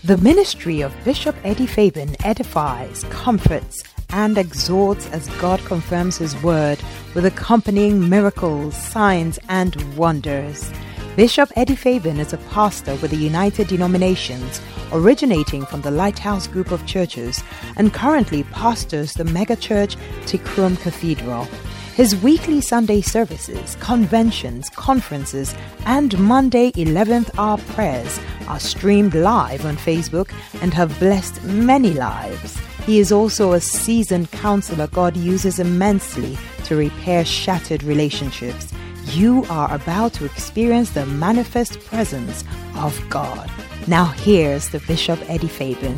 The ministry of Bishop Eddie Fabian edifies, comforts, and exhorts as God confirms His word with accompanying miracles, signs, and wonders. Bishop Eddie Fabian is a pastor with the United Denominations, originating from the Lighthouse Group of Churches, and currently pastors the megachurch Tikrum Cathedral. His weekly Sunday services, conventions, conferences, and Monday 11th hour prayers are streamed live on Facebook and have blessed many lives. He is also a seasoned counselor God uses immensely to repair shattered relationships. You are about to experience the manifest presence of God. Now here's the Bishop Eddie Fabian.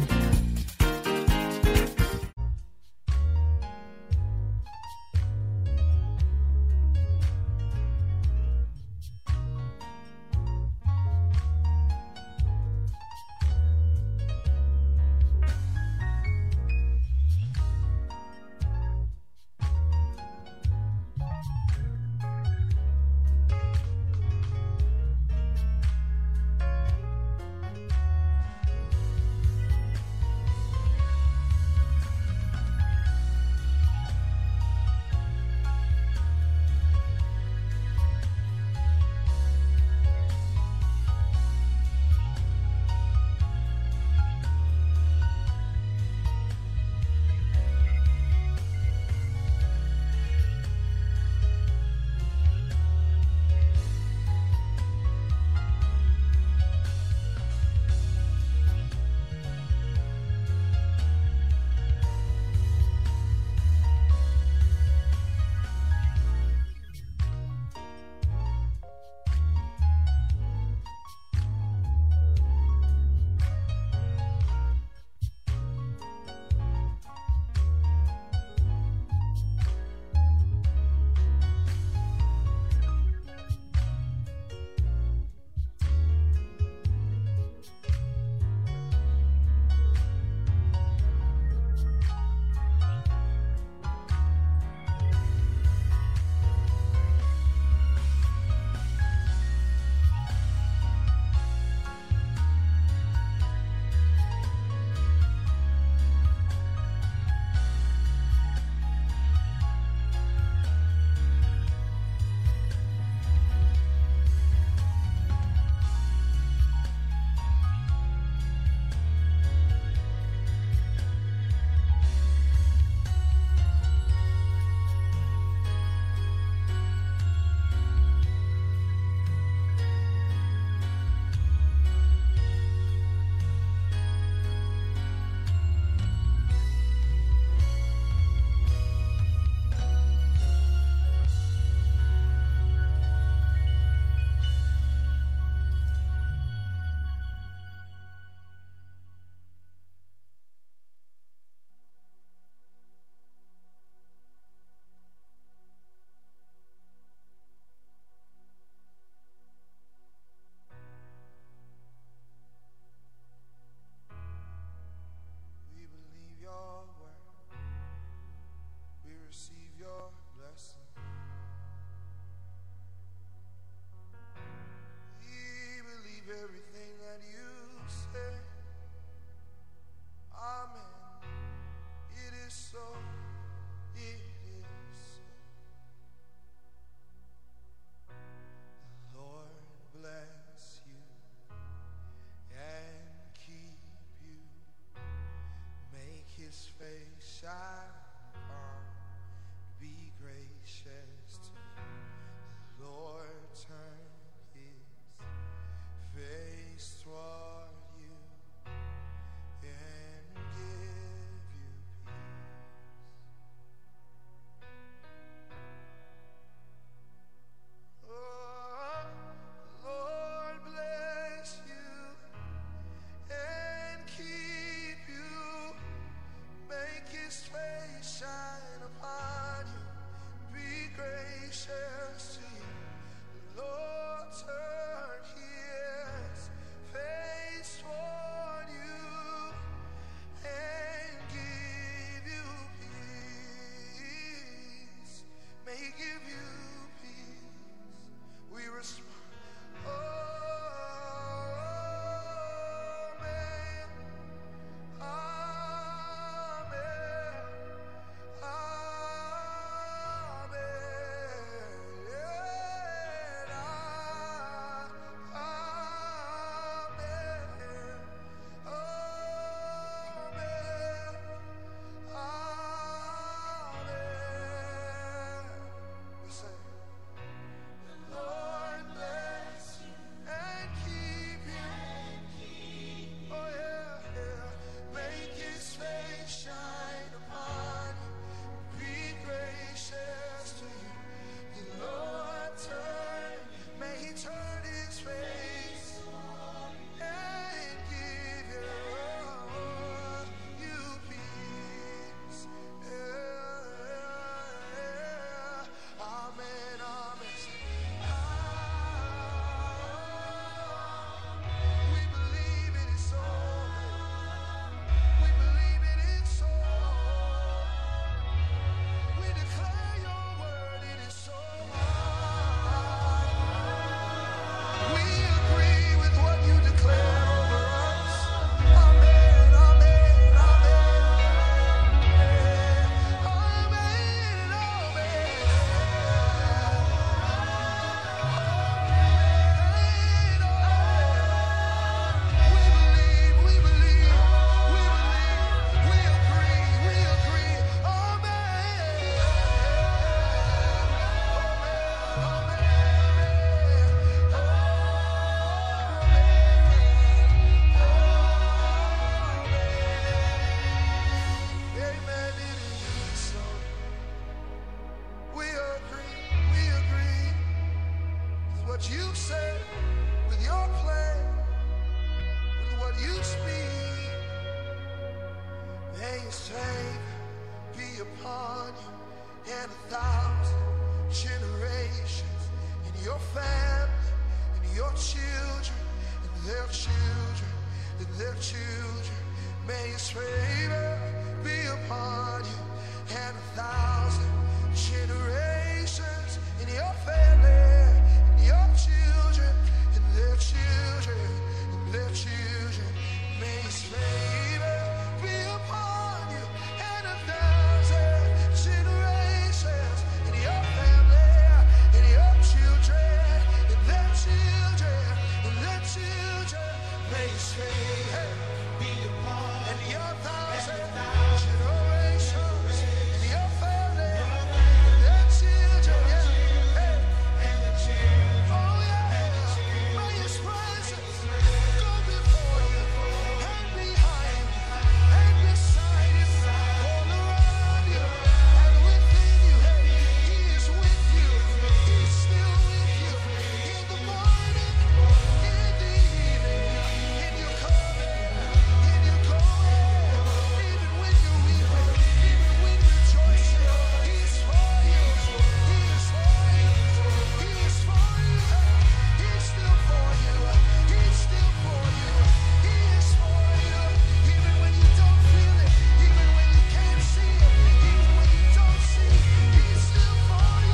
their children. May his favor be upon you and 1,000 generations in your family, in your children, and their children, and their children. May his favor be upon you and 1,000 generations in your family, in your children, in their children, in their children. May his favor be upon and your 1,000 generations in your family, in their children. Yeah. Hey. Oh yeah. May his presence go before you and behind you and beside you, all around you and within you. He is with you. He's still with you in the morning, in the evening, in your coming, in your going, even when you're weeping, even when you're rejoicing. He's for you. He is for you. He is for you. He's still for you. He's still for you. He is for you. Even when you don't feel it, even when you can't see it, even when you don't see it, he's still for you.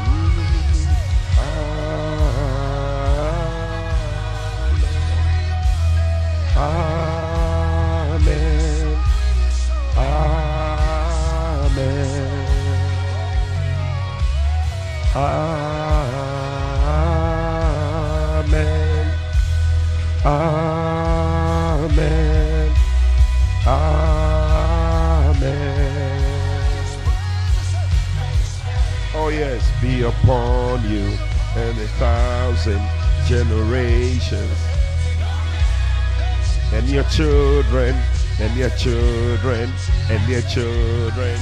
Amen. Amen. Amen. Amen. Amen. Oh yes, be upon you and 1,000 generations, and your children, and your children, and your children.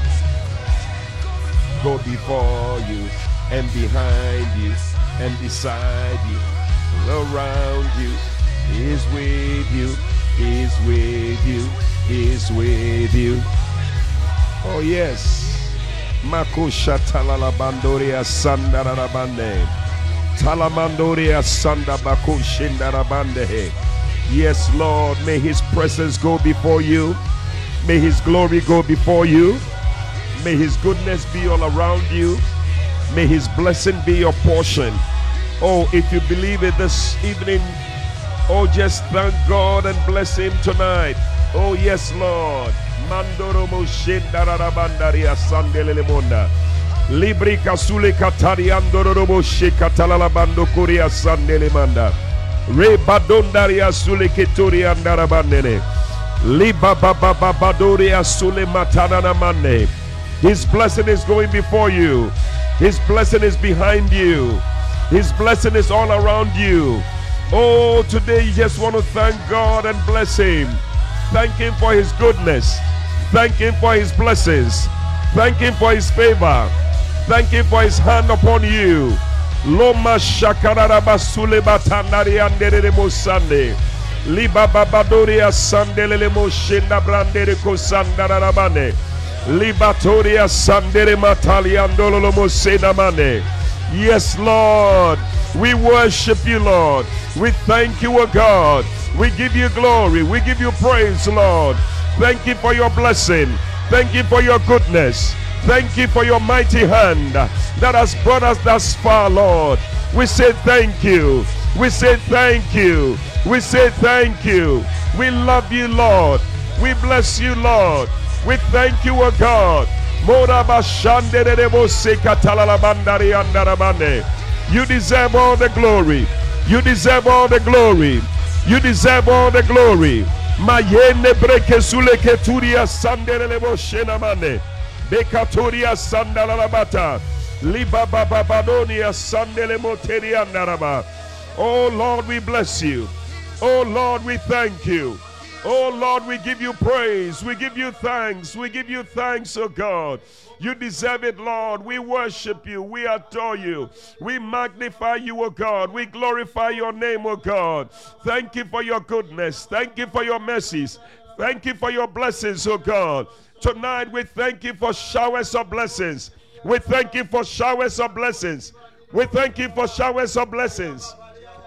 Go before you and behind you and beside you, around you. He is with you. He is with you. He is with you. Oh yes. Makusha talalabandoria sandarabande. Talamandoria sandabakushindarabande. Yes, Lord, may his presence go before you. May his glory go before you. May his goodness be all around you. May his blessing be your portion. Oh, if you believe it this evening, oh, just thank God and bless him tonight. Oh, yes, Lord. Mandoro Moshindararabandaria Sandelelemonda. Libri Kasule Katariandoro Shekatalabando Korea Sandelemanda. Re Badondaria Sule Keturia Andarabandene. Liba Babadoria Sule Matanana Mande. His blessing is going before you. His blessing is behind you. His blessing is all around you. Oh, today you just want to thank God and bless him. Thank him for his goodness. Thank him for his blessings. Thank him for his favor. Thank him for his hand upon you. Loma shakarara basule batandari andere mosande. Liba babadoria sandelele moshinda brandere kosandarabane. Libatoria sandere matali andolo mosena mane. Yes, Lord. We worship you, Lord. We thank you, O God. We give you glory. We give you praise, Lord. Thank you for your blessing. Thank you for your goodness. Thank you for your mighty hand that has brought us thus far, Lord. We say thank you. We say thank you. We say thank you. We love you, Lord. We bless you, Lord. We thank you, O God. You deserve all the glory. You deserve all the glory. You deserve all the glory. Mayene breke sule keturia sandele boshena mane. Bekaturia sandalalabata. Liba babadonia sandele moteria naraba. Oh Lord, we bless you. Oh Lord, we thank you. Oh Lord, we give you praise. We give you thanks. We give you thanks, oh God. You deserve it, Lord. We worship you. We adore you. We magnify you, O God. We glorify your name, O God. Thank you for your goodness. Thank you for your mercies. Thank you for your blessings, O God. Tonight we thank you for showers of blessings. We thank you for showers of blessings. We thank you for showers of blessings.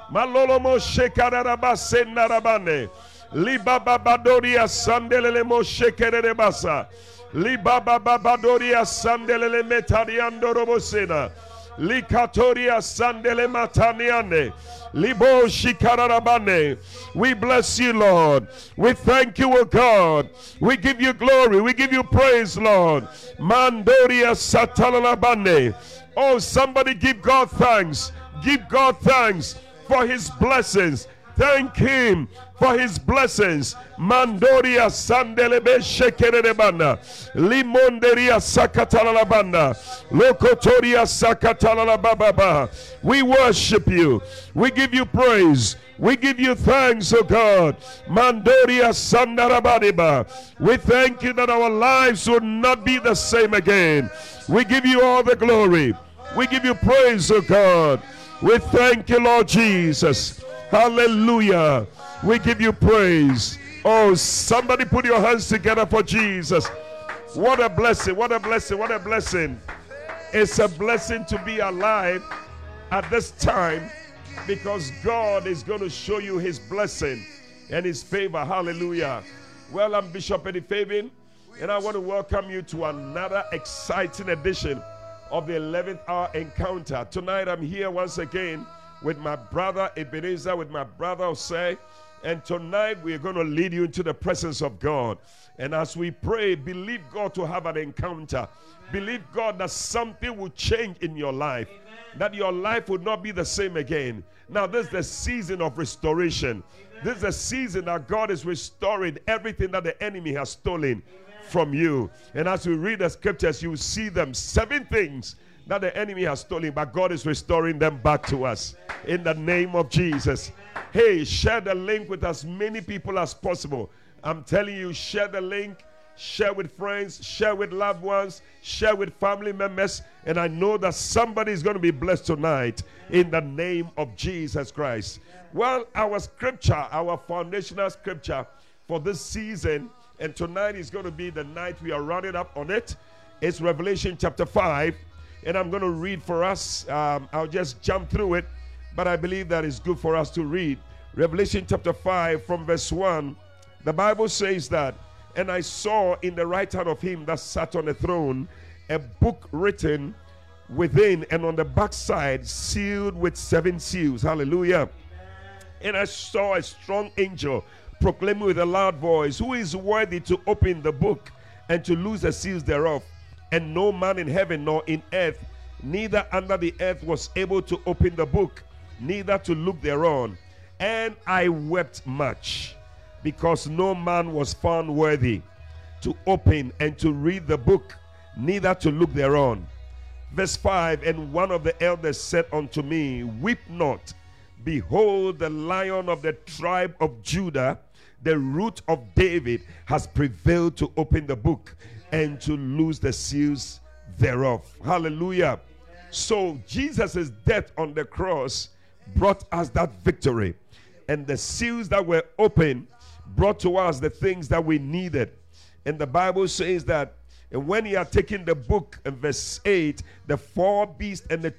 Malolomo shekarabase narabane. Libaba badoria sandelele mo shekerere basa. Libaba badoria sandelele metariando robosena. Likatoria sandele mataniane. Libo shikarabane. We bless you, Lord. We thank you, O God. We give you glory. We give you praise, Lord. Mandoria satalalabane. Oh, somebody give God thanks. Give God thanks for his blessings. Thank him for his blessings. Mandoria sandelebe shekerebana. Limonderia sakatalabanda. Lokotoria sakatalababa. We worship you. We give you praise. We give you thanks, O God. Mandoria sandarabadiba. We thank you that our lives will not be the same again. We give you all the glory. We give you praise, O God. We thank you, Lord Jesus. Hallelujah. We give you praise. Oh, somebody put your hands together for Jesus. What a blessing. What a blessing. What a blessing. It's a blessing to be alive at this time, because God is going to show you his blessing and his favor. Hallelujah. Well, I'm Bishop Eddie Fabian, and I want to welcome you to another exciting edition of the 11th hour encounter. Tonight I'm here once again with my brother Ebenezer, with my brother Osei, and tonight we're going to lead you into the presence of God. And as we pray, believe God to have an encounter. Believe God that something will change in your life, that your life will not be the same again. Now this is the season of restoration. This is a season that God is restoring everything that the enemy has stolen from you. And as we read the scriptures, you will see them. 7 things that the enemy has stolen, but God is restoring them back to us in the name of Jesus. Hey, share the link with as many people as possible. I'm telling you, share the link, share with friends, share with loved ones, share with family members, and I know that somebody is going to be blessed tonight in the name of Jesus Christ. Well, our scripture, our foundational scripture for this season, and tonight is going to be the night we are rounding up on it. It's Revelation chapter 5. And I'm going to read for us. I'll just jump through it, but I believe that it's good for us to read. Revelation chapter 5 from verse 1. The Bible says that, and I saw in the right hand of him that sat on the throne a book written within and on the backside, sealed with 7 seals. Hallelujah. And I saw a strong angel proclaiming with a loud voice, who is worthy to open the book and to loose the seals thereof? And no man in heaven nor in earth, neither under the earth, was able to open the book, neither to look thereon. And I wept much, because no man was found worthy to open and to read the book, neither to look thereon. Verse 5, and one of the elders said unto me, weep not. Behold, the Lion of the tribe of Judah, the root of David, has prevailed to open the book and to loose the seals thereof. Hallelujah. So Jesus' death on the cross brought us that victory, and the seals that were open brought to us the things that we needed. And the Bible says that, and when he had taken the book, in verse 8, the 4 beasts and the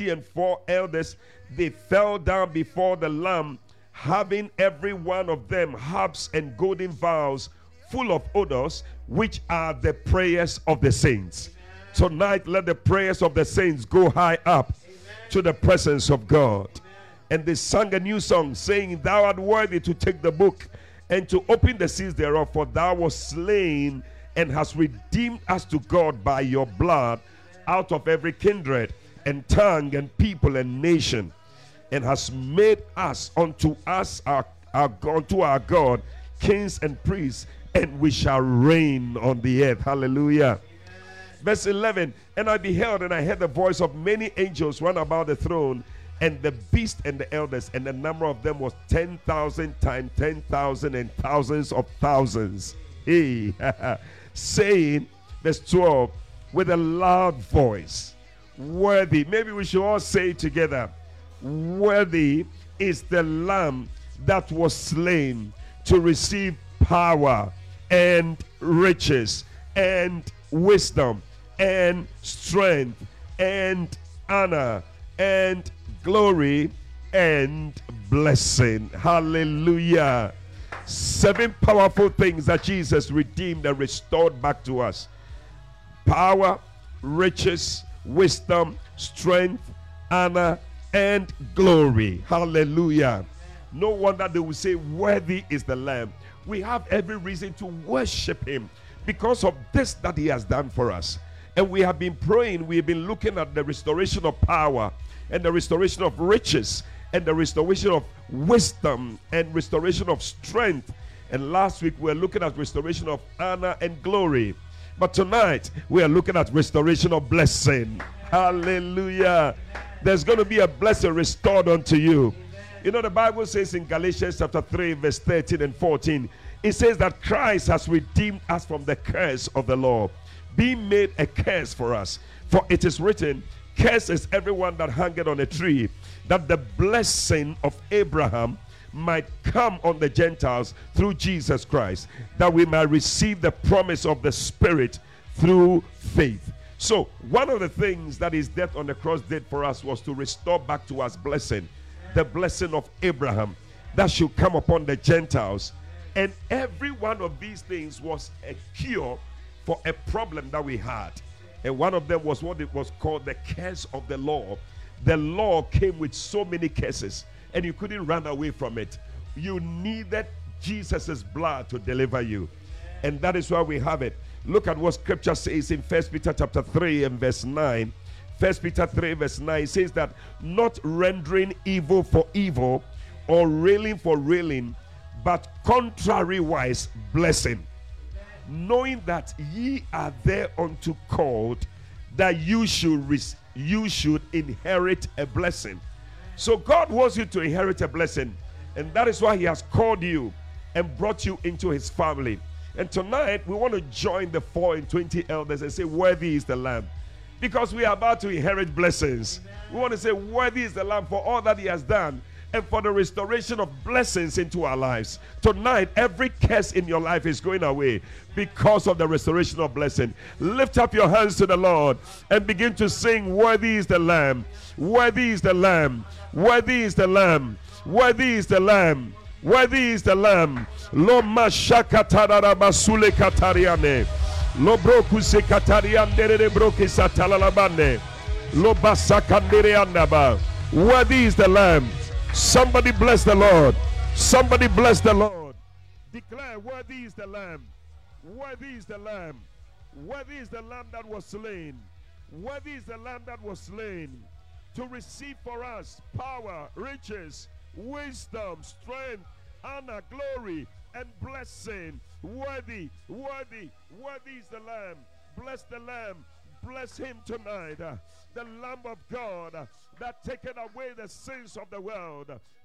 24 elders, they fell down before the Lamb, having every one of them harps and golden vials full of odors, which are the prayers of the saints. Tonight, let the prayers of the saints go high up to the presence of God. And they sang a new song, saying, thou art worthy to take the book and to open the seals thereof, for thou wast slain and hast redeemed us to God by your blood out of every kindred and tongue and people and nation, and hast made us unto our God kings and priests, and we shall reign on the earth. Hallelujah. Verse 11, and I beheld, and I heard the voice of many angels run about the throne, and the beast and the elders, and the number of them was 10,000 times 10,000 and thousands of thousands. Hey, saying, verse 12, with a loud voice, worthy, maybe we should all say it together, worthy is the Lamb that was slain to receive power and riches and wisdom and strength and honor and glory and blessing. Hallelujah. 7 powerful things that Jesus redeemed and restored back to us: power, riches, wisdom, strength, honor, and glory. Hallelujah. No wonder they will say, worthy is the Lamb. We have every reason to worship him because of this that he has done for us. And we have been praying, we have been looking at the restoration of power and the restoration of riches and the restoration of wisdom and restoration of strength. And last week we were looking at restoration of honor and glory. But tonight we are looking at restoration of blessing. Hallelujah. There's going to be a blessing restored unto you. You know, the Bible says in Galatians chapter 3 verse 13 and 14, it says that Christ has redeemed us from the curse of the law, being made a curse for us. For it is written, cursed is everyone that hangeth on a tree, that the blessing of Abraham might come on the Gentiles through Jesus Christ, that we might receive the promise of the Spirit through faith. So one of the things that his death on the cross did for us was to restore back to us blessing, the blessing of Abraham that should come upon the Gentiles. And every one of these things was a cure for a problem that we had. And one of them was what it was called the curse of the law. The law came with so many curses, and you couldn't run away from it. You needed Jesus' blood to deliver you. And that is why we have it. Look at what scripture says in 1 Peter chapter 3 and verse 9. 1 Peter 3 verse 9 says that not rendering evil for evil or railing for railing, but contrariwise blessing, knowing that ye are thereunto called, that you should inherit a blessing. So God wants you to inherit a blessing, and that is why he has called you and brought you into his family. And tonight we want to join the 4 and 20 elders and say, worthy is the Lamb, because we are about to inherit blessings. We want to say, worthy is the Lamb for all that he has done and for the restoration of blessings into our lives. Tonight, every curse in your life is going away because of the restoration of blessing. Lift up your hands to the Lord and begin to sing, worthy is the Lamb, worthy is the Lamb, worthy is the Lamb, worthy is the Lamb, worthy is the Lamb. Lo mashakatarara basule katariane. Lo broku se katariande de broke satalalabane. Lo basakandere andaba. Worthy is the Lamb. Somebody bless the Lord. Somebody bless the Lord. Declare, worthy is the Lamb. Worthy is the Lamb. Worthy is the Lamb that was slain. Worthy is the Lamb that was slain to receive for us power, riches, wisdom, strength, honor, glory, and blessing. Worthy, worthy, worthy is the Lamb. Bless the Lamb. Bless him tonight. The Lamb of God that taketh away the sins of the world.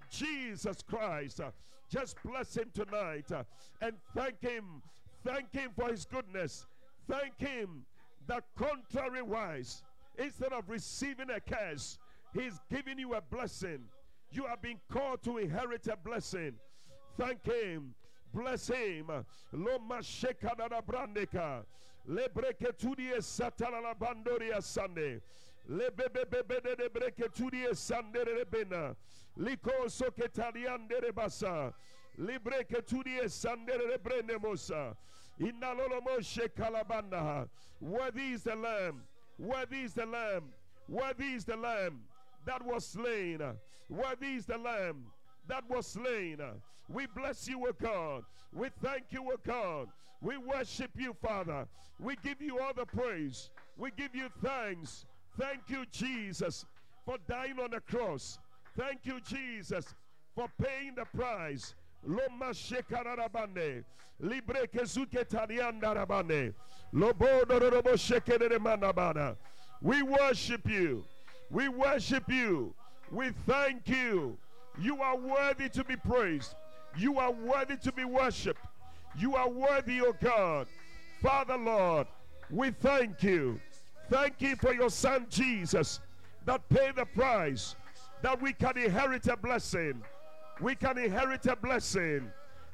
Jesus Christ. Just bless him tonight and thank him. Thank him for his goodness. Thank him that contrariwise, instead of receiving a curse, he's giving you a blessing. You have been called to inherit a blessing. Thank him. Bless him. Loma shekadada brandeka. Lebreketudie satalala bandoria sande. Lebebebebe de breketudie sandere rebena. Liko soketaliande rebasa. Libreketudie sandere rebrene mosa. Inalolomo shekalabanda. Worthy is the Lamb. Worthy is the Lamb. Worthy is the Lamb that was slain. Worthy is the Lamb that was slain. We bless you, O God. We thank you, O God. We worship you, Father. We give you all the praise. We give you thanks. Thank you, Jesus, for dying on the cross. Thank you, Jesus, for paying the price. Loma shekarabane, libre kezuke tarianda rabane, lobodo robo shekere manabana. We worship you. We worship you. We thank you. You are worthy to be praised. You are worthy to be worshipped. You are worthy, O God. Father, Lord, we thank you. Thank you for your Son Jesus that paid the price, that we can inherit a blessing. We can inherit a blessing.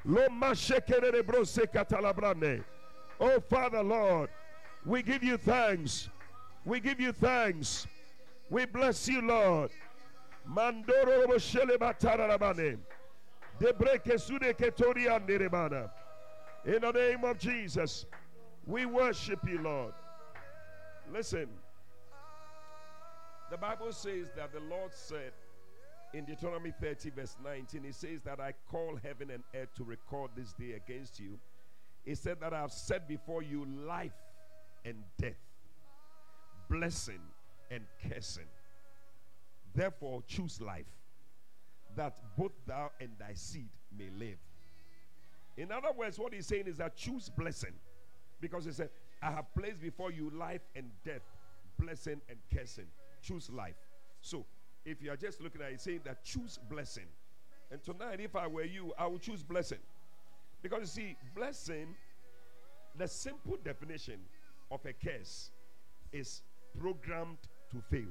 Oh, Father, Lord, we give you thanks. We give you thanks. We bless you, Lord. Mandoro Boshele Batarabane. Debreke Sude Ketoria Nerebana. In the name of Jesus, we worship you, Lord. Listen, the Bible says that the Lord said in Deuteronomy 30 verse 19, He says that I call heaven and earth to record this day against you. He said that I have set before you life and death, blessing and cursing. Therefore choose life, that both thou and thy seed may live. In other words, what he's saying is that choose blessing, because he said, I have placed before you life and death, blessing and cursing. Choose life. So if you are just looking at it, saying that choose blessing. And tonight, if I were you, I would choose blessing. Because you see, blessing, the simple definition of a curse is programmed to fail.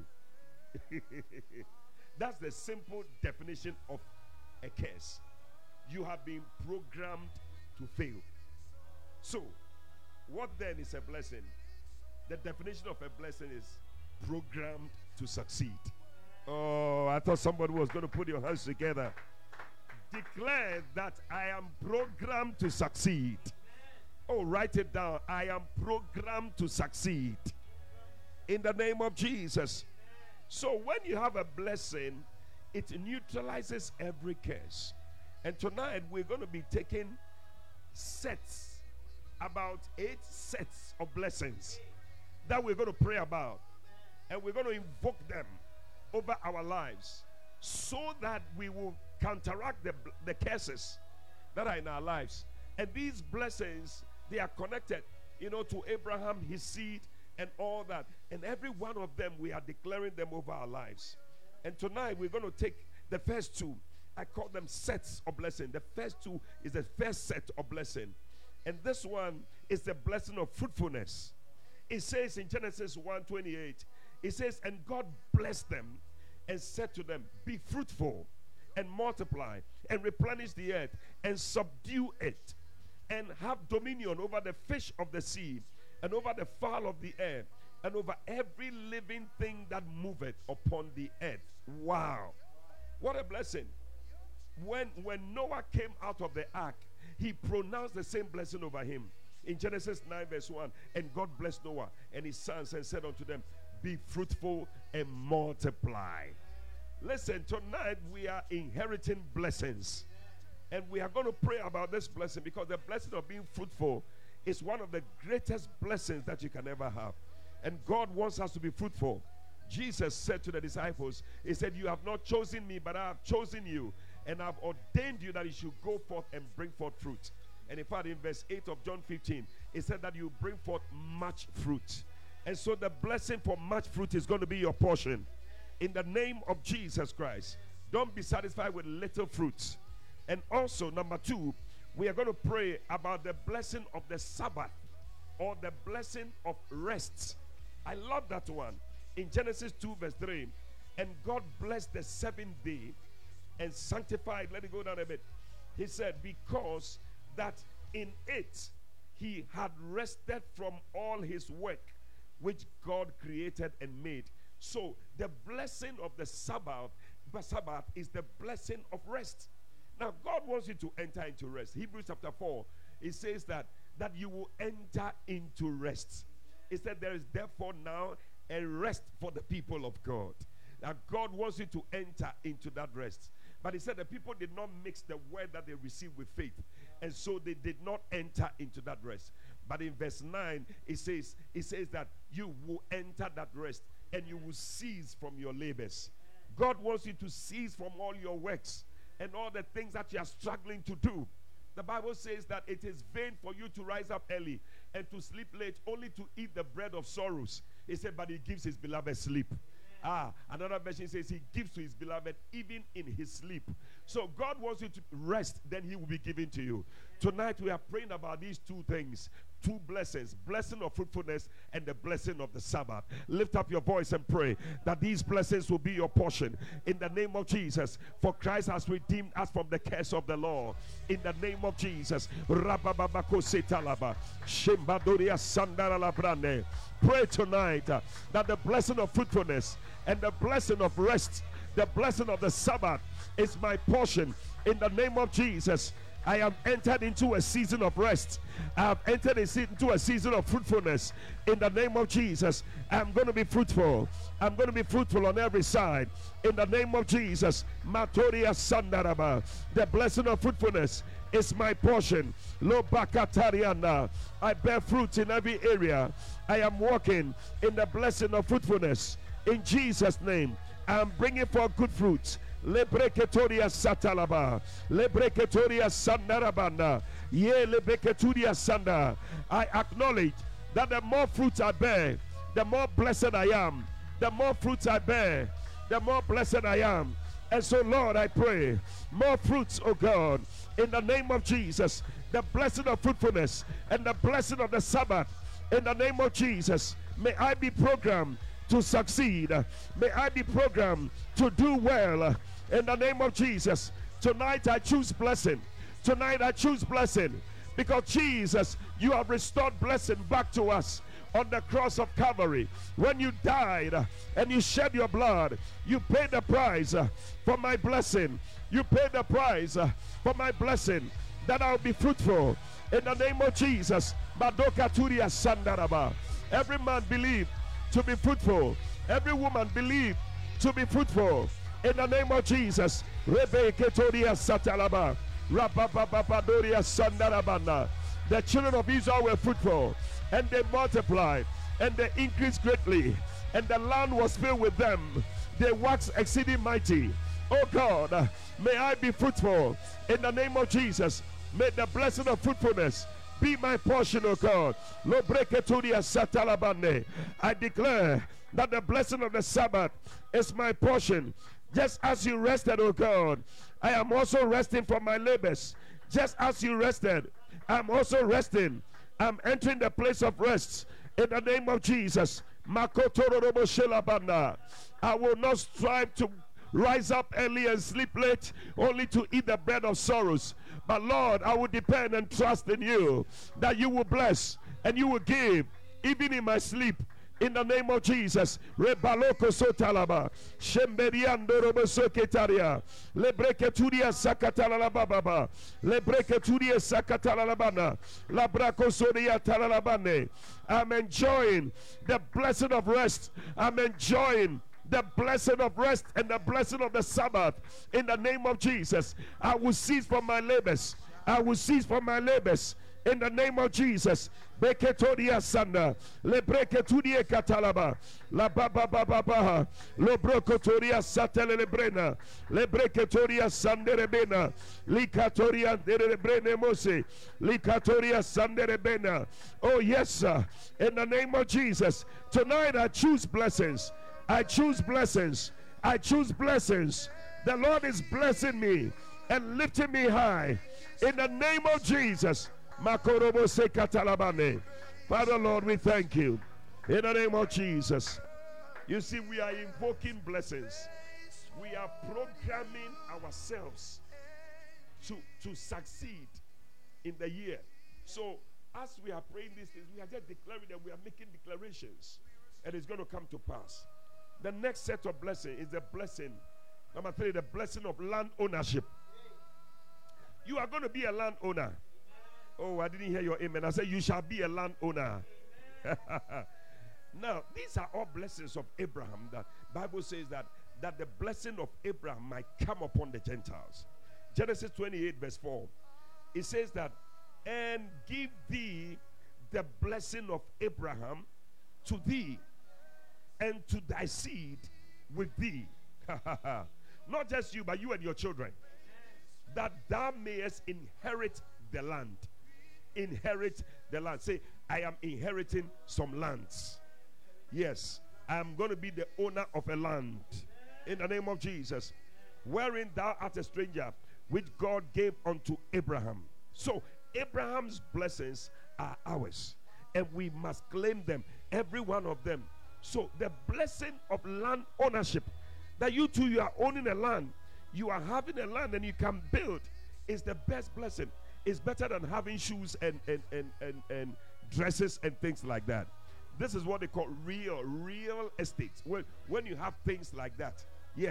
That's the simple definition of a curse. You have been programmed to fail. So, what then is a blessing? The definition of a blessing is programmed to succeed. Oh, I thought somebody was going to put your hands together. Declare that I am programmed to succeed. Oh, write it down. I am programmed to succeed. In the name of Jesus. So when you have a blessing, it neutralizes every curse. And tonight we're going to be taking sets, about 8 sets of blessings that we're going to pray about. And we're going to invoke them over our lives so that we will counteract the curses that are in our lives. And these blessings, they are connected, to Abraham, his seed, and all that. And every one of them, we are declaring them over our lives. And tonight, we're going to take the first 2. I call them sets of blessing. The first 2 is the first set of blessing. And this one is the blessing of fruitfulness. It says in Genesis 1:28, it says, and God blessed them and said to them, be fruitful and multiply and replenish the earth and subdue it and have dominion over the fish of the sea and over the fowl of the air and over every living thing that moveth upon the earth. Wow, what a blessing. When Noah came out of the ark, he pronounced the same blessing over him. In Genesis 9 verse 1, and God blessed Noah and his sons and said unto them, be fruitful and multiply. Listen, tonight we are inheriting blessings. And we are going to pray about this blessing, because the blessing of being fruitful is one of the greatest blessings that you can ever have. And God wants us to be fruitful. Jesus said to the disciples, He said, you have not chosen me, but I have chosen you. And I have ordained you that you should go forth and bring forth fruit. And in fact, in verse 8 of John 15, it said that you bring forth much fruit. And so the blessing for much fruit is going to be your portion. In the name of Jesus Christ. Don't be satisfied with little fruits. And also, number 2, we are going to pray about the blessing of the Sabbath, or the blessing of rest. I love that one. In Genesis 2 verse 3, and God blessed the 7th day and sanctified. Let it go down a bit. He said, because that in it he had rested from all his work which God created and made. So the blessing of the Sabbath is the blessing of rest. Now God wants you to enter into rest. Hebrews chapter 4, it says that you will enter into rest. It said there is therefore now a rest for the people of God. Now God wants you to enter into that rest. But he said the people did not mix the word that they received with faith. And so they did not enter into that rest. But in verse 9, it says that you will enter that rest and you will cease from your labors. God wants you to cease from all your works and all the things that you are struggling to do. The Bible says that it is vain for you to rise up early and to sleep late, only to eat the bread of sorrows. He said, but he gives his beloved sleep. Another version says he gives to his beloved even in his sleep. So God wants you to rest, then he will be given to you. Tonight we are praying about these 2 things, 2 blessings, blessing of fruitfulness and the blessing of the Sabbath. Lift up your voice and pray that these blessings will be your portion in the name of Jesus. For Christ has redeemed us from the curse of the law. In the name of Jesus. Pray tonight that the blessing of fruitfulness and the blessing of rest The blessing of the Sabbath is my portion in the name of Jesus. I have entered into a season of rest. I have entered into a season of fruitfulness in the name of Jesus. I'm going to be fruitful. I'm going to be fruitful on every side in the name of Jesus. Matoria Sandaraba. The blessing of fruitfulness is my portion. Lo Bakatariana. I bear fruit in every area. I am walking in the blessing of fruitfulness in Jesus' name. I am bringing forth good fruits. Lebreketoria satalaba, lebreketoria sandarabanda, ye lebreketuria sanda. I acknowledge that the more fruits I bear, the more blessed I am. The more fruits I bear, the more blessed I am. And so, Lord, I pray more fruits, oh God, in the name of Jesus. The blessing of fruitfulness and the blessing of the Sabbath, in the name of Jesus. May I be programmed to succeed. May I be programmed to do well. In the name of Jesus. Tonight I choose blessing. Tonight I choose blessing. Because Jesus, you have restored blessing back to us on the cross of Calvary. When you died and you shed your blood, you paid the price for my blessing. You paid the price for my blessing, that I'll be fruitful. In the name of Jesus. Madoka Turia Sandaraba. Every man believe to be fruitful. Every woman believe to be fruitful. In the name of Jesus. Rebeketoria Satalaba. Rapapapadoria Sandarabana. The children of Israel were fruitful, and they multiplied, and they increased greatly, and the land was filled with them. They waxed exceeding mighty. Oh God, may I be fruitful in the name of Jesus. May the blessing of fruitfulness be my portion, oh God. I declare that the blessing of the Sabbath is my portion. Just as you rested, oh God, I am also resting from my labors. Just as you rested, I'm also resting. I'm entering the place of rest in the name of Jesus. I will not strive to rise up early and sleep late only to eat the bread of sorrows. But Lord, I will depend and trust in you, that you will bless and you will give even in my sleep. In the name of Jesus. Rebaloko sotalaba. Shemberiando robosoketaria. Lebreketuria sakatalababa. Lebreketuria sakatalabana. Labrakosoria talalabane. I'm enjoying the blessing of rest. I'm enjoying the blessing of rest and the blessing of the Sabbath. In the name of Jesus. I will cease from my labors. I will cease from my labors. In the name of Jesus. Beketoria sanda. Lebreketuria katalaba. La baba baba baha. Lobrokotoria satelebrena. Lebreketoria sanderebena. Likatoria derebrene mose. Likatoria sanderebena. Oh yes, sir. In the name of Jesus. Tonight I choose blessings. I choose blessings. I choose blessings. The Lord is blessing me and lifting me high. In the name of Jesus. Father Lord, we thank you. In the name of Jesus. You see, we are invoking blessings. We are programming ourselves to succeed in the year. So as we are praying these things, we are just declaring that we are making declarations, and it's going to come to pass. The next set of blessing is the blessing, number 3, the blessing of land ownership. You are going to be a land owner. Oh, I didn't hear your amen. I said you shall be a land owner. Now, these are all blessings of Abraham. The Bible says that the blessing of Abraham might come upon the Gentiles. Genesis 28 verse 4. It says that, and give thee the blessing of Abraham to thee and to thy seed with thee. Not just you, but you and your children. That thou mayest inherit the land. Inherit the land. Say, I am inheriting some lands. Yes, I am going to be the owner of a land. In the name of Jesus. Wherein thou art a stranger, which God gave unto Abraham. So, Abraham's blessings are ours. And we must claim them, every one of them. So, the blessing of land ownership, that you too, you are owning a land. You are having a land and you can build, is the best blessing. It's better than having shoes and dresses and things like that. This is what they call real estate. When you have things like that, yes,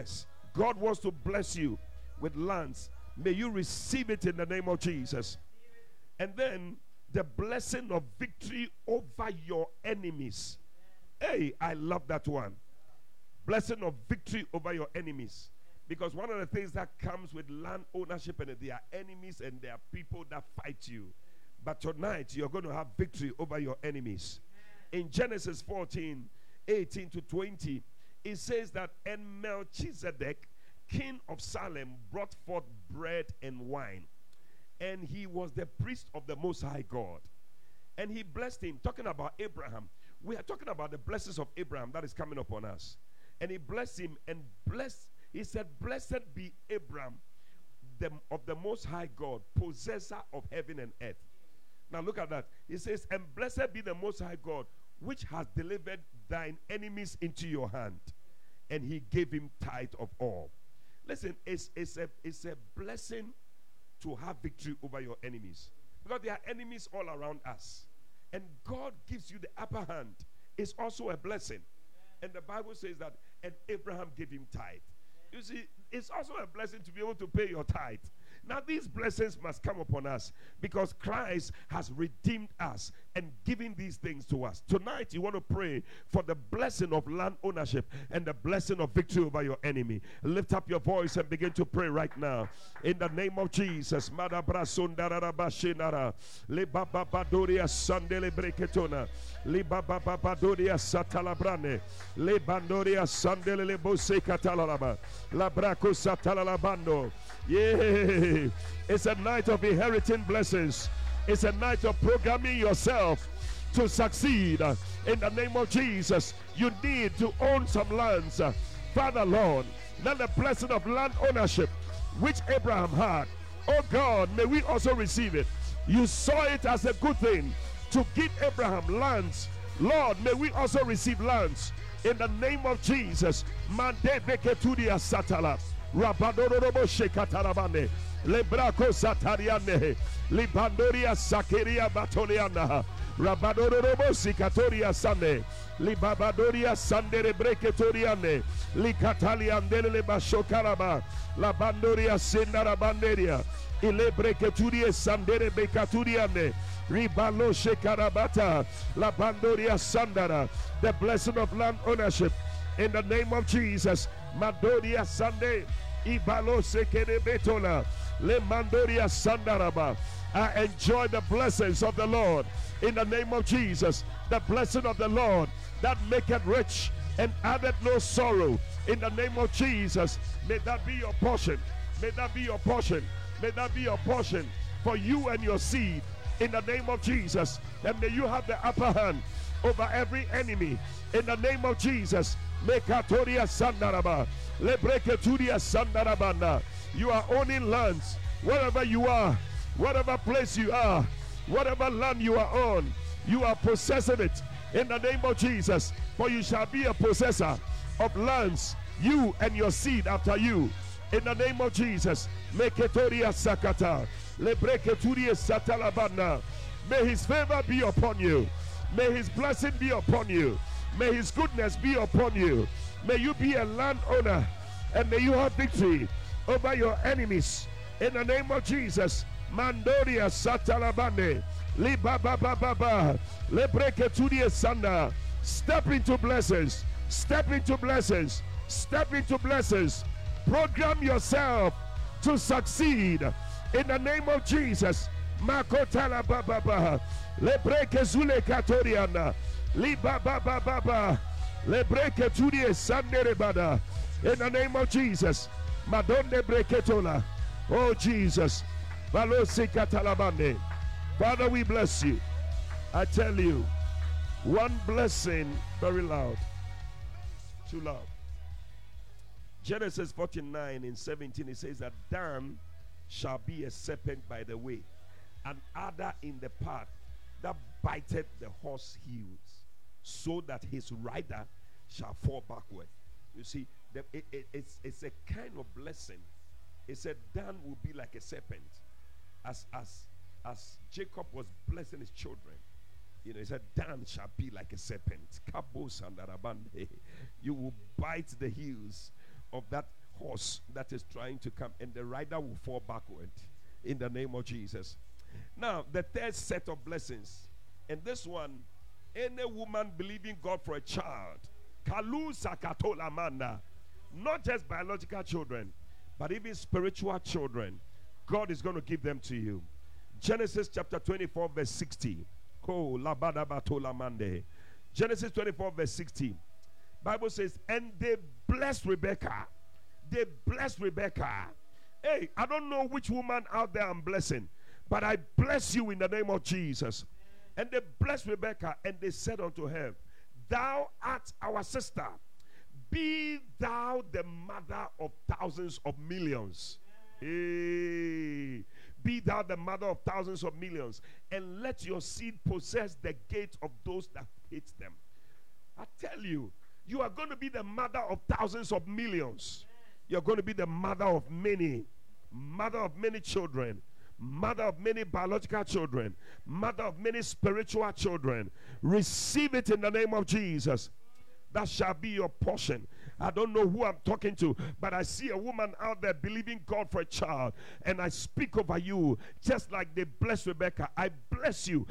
God wants to bless you with lands. May you receive it in the name of Jesus. And then the blessing of victory over your enemies. Hey, I love that one. Blessing of victory over your enemies. Because one of the things that comes with land ownership, and there are enemies and there are people that fight you. But tonight you're going to have victory over your enemies. In Genesis 14, 18 to 20, it says that, and Melchizedek, king of Salem, brought forth bread and wine. And he was the priest of the Most High God. And he blessed him. Talking about Abraham. We are talking about the blessings of Abraham that is coming upon us. And he blessed him and blessed. He said, blessed be Abraham of the Most High God, possessor of heaven and earth. Now look at that. He says, and blessed be the Most High God, which has delivered thine enemies into your hand. And he gave him tithe of all. Listen, it's a blessing to have victory over your enemies. Because there are enemies all around us. And God gives you the upper hand. It's also a blessing. And the Bible says that, and Abraham gave him tithe. You see, it's also a blessing to be able to pay your tithe. Now these blessings must come upon us because Christ has redeemed us and given these things to us. Tonight you want to pray for the blessing of land ownership and the blessing of victory over your enemy. Lift up your voice and begin to pray right now. In the name of Jesus. Libababadoria sandele breketona. Libababadoria satalabrane. Libandoria sandele lebose katalalaba. Labraco satalalabando. Yeah, it's a night of inheriting blessings. It's a night of programming yourself to succeed. In the name of Jesus, you need to own some lands. Father Lord, let the blessing of land ownership which Abraham had, oh God, may we also receive it. You saw it as a good thing to give Abraham lands. Lord, may we also receive lands. In the name of Jesus. Mande beketudia satala. Rabadorobo shekatarabane. Lebrako satariane. Libandoria sakeria batoliana. Rabadorobo sikatoria sane. Libabadoria sandere breketoriane. Likataliandele bashokaraba. Labandoria sendarabanderia. Ile breketurie sandere bekaturiane. Ribalo shekarabata. Labandoria sandara. The blessing of land ownership. In the name of Jesus. Mandoria Sande, Ibalo Sekere Betola, Le Mandoria Sandaraba. I enjoy the blessings of the Lord in the name of Jesus. The blessing of the Lord that maketh rich and addeth no sorrow. In the name of Jesus, may that be your portion. May that be your portion. May that be your portion for you and your seed. In the name of Jesus, and may you have the upper hand over every enemy. In the name of Jesus. Mekatoria Sandaraba. Lebreketuria Sandarabanda. You are owning lands. Wherever you are, whatever place you are, whatever land you are on, you are possessing it. In the name of Jesus. For you shall be a possessor of lands, you and your seed after you. In the name of Jesus. Meketoria Sakata. Lebreketuria Satalabanda. May his favor be upon you. May his blessing be upon you. May his goodness be upon you. May you be a landowner and may you have victory over your enemies. In the name of Jesus. Mandoria Satalabande. Libabababa. Lebreketudia Sanda. Step into blessings. Step into blessings. Step into blessings. Program yourself to succeed. In the name of Jesus. Makotala Baba. Lebreke Zule Katoriana. Libabababa. Lebreke Tudie Sanderebada. In the name of Jesus. Madonde Breketola. Oh Jesus. Valosi Katalabande. Father, we bless you. I tell you, one blessing very loud. Too loud. Genesis 49 in 17, it says that Dan shall be a serpent by the way, an adder in the path that biteth the horse heels, so that his rider shall fall backward. You see, it's a kind of blessing. It said Dan will be like a serpent, as Jacob was blessing his children. You know, he said Dan shall be like a serpent. You will bite the heels of that horse that is trying to come, and the rider will fall backward in the name of Jesus. Now, the third set of blessings, and this one, any woman believing God for a child, Kalusa Katola Manda, not just biological children, but even spiritual children, God is going to give them to you. Genesis chapter 24 verse 60. Genesis 24 verse 60. Bible says, and they blessed Rebekah. They blessed Rebekah. Hey, I don't know which woman out there I'm blessing, but I bless you in the name of Jesus. And they blessed Rebekah, and they said unto her, thou art our sister. Be thou the mother of thousands of millions. Hey. Be thou the mother of thousands of millions, and let your seed possess the gate of those that hate them. I tell you, you are going to be the mother of thousands of millions. You're going to be the mother of many children, mother of many biological children, mother of many spiritual children. Receive it in the name of Jesus. That shall be your portion. I don't know who I'm talking to, but I see a woman out there believing God for a child, and I speak over you just like they blessed Rebekah. I bless you,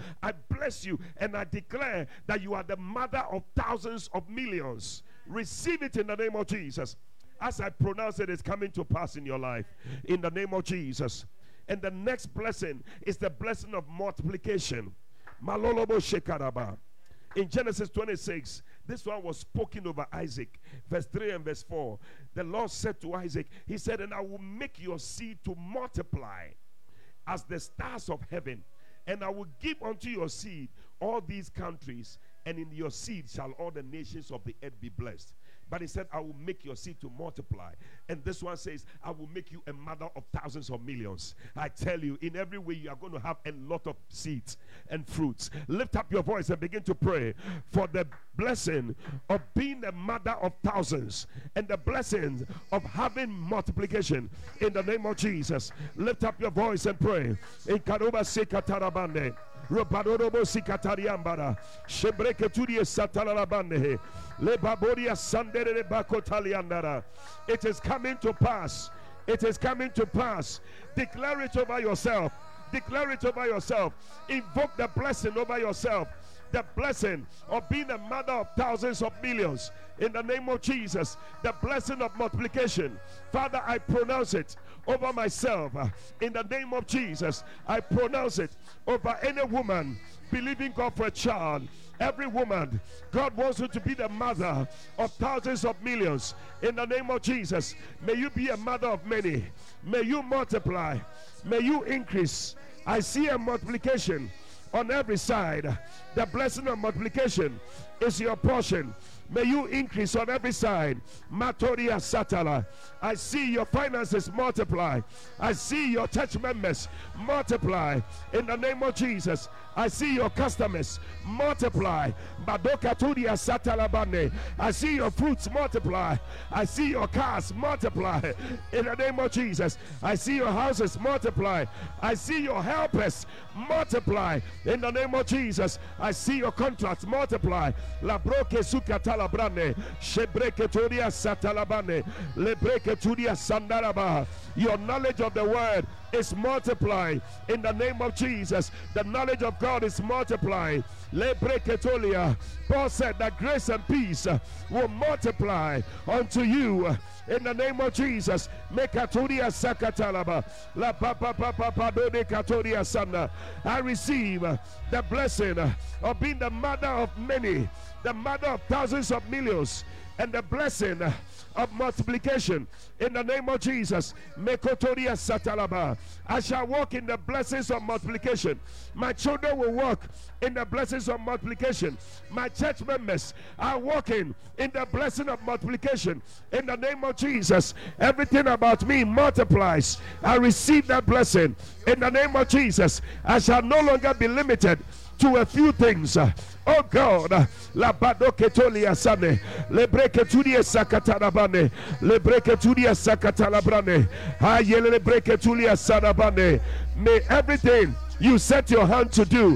and I declare that you are the mother of thousands of millions. Receive it in the name of Jesus. As I pronounce it, it's coming to pass in your life in the name of Jesus. And the next blessing is the blessing of multiplication. Malolobo shekaraba. In Genesis 26, this one was spoken over Isaac. Verse 3 and verse 4. The Lord said to Isaac, he said, and I will make your seed to multiply as the stars of heaven, and I will give unto your seed all these countries, and in your seed shall all the nations of the earth be blessed. But he said, I will make your seed to multiply. And this one says, I will make you a mother of thousands of millions. I tell you, in every way, you are going to have a lot of seeds and fruits. Lift up your voice and begin to pray for the blessing of being a mother of thousands and the blessing of having multiplication in the name of Jesus. Lift up your voice and pray. In Karuba Sekatarabande. Robadobo Sikatariambara, Shebreketuri Satalabande, Lebaboria Sandere Bakotaliandara. It is coming to pass. It is coming to pass. Declare it over yourself. Declare it over yourself. Invoke the blessing over yourself. The blessing of being a mother of thousands of millions in the name of Jesus. The blessing of multiplication. Father, I pronounce it over myself in the name of Jesus. I pronounce it over any woman believing God for a child. Every woman, God wants you to be the mother of thousands of millions in the name of Jesus. May you be a mother of many. May you multiply. May you increase. I see a multiplication on every side. The blessing of multiplication is your portion. May you increase on every side. Matoria Satala. I see your finances multiply. I see your church members multiply in the name of Jesus. I see your customers multiply. Badokaturia Satalabane. I see your fruits multiply. I see your cars multiply in the name of Jesus. I see your houses multiply. I see your helpers multiply in the name of Jesus. I see your contracts multiply. La broke sukatalabrane. Shebreketuria Satalabane. Lebreketuria Sandaraba. Your knowledge of the word is multiplying in the name of Jesus. The knowledge of God is multiplying. Lebreketolia. Paul said that grace and peace will multiply unto you in the name of Jesus. Mekaturia Sakatalaba. La papa papa dode katoria sanda. I receive the blessing of being the mother of many, the mother of thousands of millions, and the blessing of multiplication in the name of Jesus. Mekotoria Satalaba. I shall walk in the blessings of multiplication. My children will walk in the blessings of multiplication. My church members are walking in the blessing of multiplication in the name of Jesus. Everything about me multiplies. I receive that blessing in the name of Jesus. I shall no longer be limited to a few things. Oh God, la badoketolia sane, le breketudia sakatarabane, le breketudia sakatalabrane, ayele breketulia sarabane. May everything you set your hand to do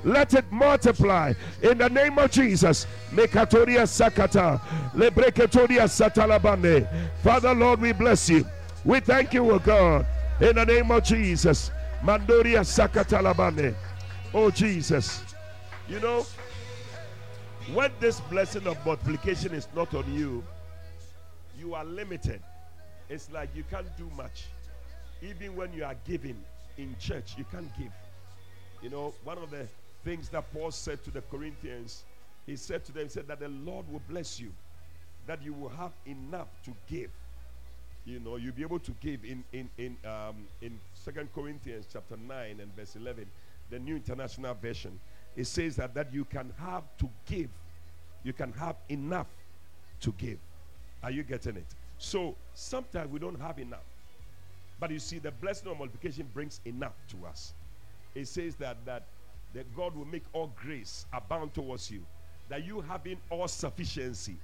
Let it multiply in the name of Jesus. Mekatoria sakata. Lebreketoria satalabane. Father, Lord, we bless you. We thank you, O God, in the name of Jesus. Mandoria sakatalabane. Oh, Jesus. You know, when this blessing of multiplication is not on you, you are limited. It's like you can't do much. Even when you are giving in church, you can't give. You know, one of the things that Paul said to the Corinthians, he said to them, he said that the Lord will bless you, that you will have enough to give. You know, you'll be able to give in 2 Corinthians chapter 9 and verse 11, the New International Version. It says that you can have to give. You can have enough to give. Are you getting it? So sometimes we don't have enough. But you see, the blessing of multiplication brings enough to us. It says that God will make all grace abound towards you, that you having all sufficiency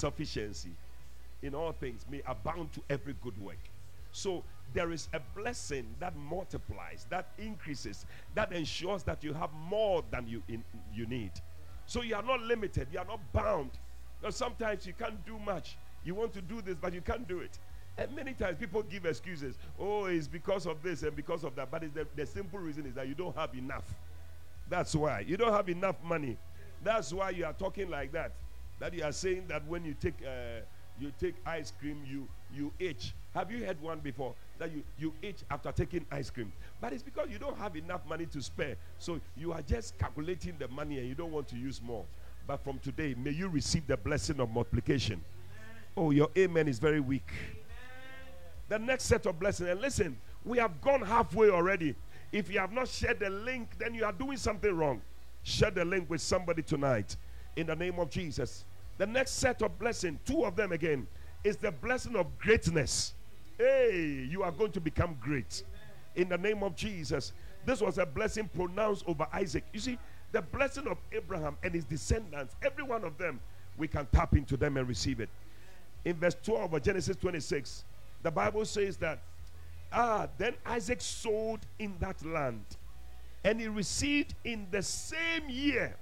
in all things may abound to every good work. So there is a blessing that multiplies, that increases, that ensures that you have more than you need. So you are not limited, you are not bound. Because sometimes you can't do much. You want to do this, but you can't do it. And many times people give excuses. Oh, it's because of this and because of that. But the simple reason is that you don't have enough. That's why. You don't have enough money. That's why you are talking like that. That you are saying that when you take ice cream, you itch. Have you had one before? That you itch after taking ice cream. But it's because you don't have enough money to spare. So you are just calculating the money and you don't want to use more. But from today, may you receive the blessing of multiplication. Oh, your amen is very weak. The next set of blessings. And listen, we have gone halfway already. If you have not shared the link, then you are doing something wrong. Share the link with somebody tonight in the name of Jesus. The next set of blessings, two of them again, is the blessing of greatness. Hey, you are going to become great in the name of Jesus. This was a blessing pronounced over Isaac. You see, the blessing of Abraham and his descendants, every one of them, we can tap into them and receive it. In verse 12 of Genesis 26, the Bible says that, then Isaac sowed in that land, and he received in the same year,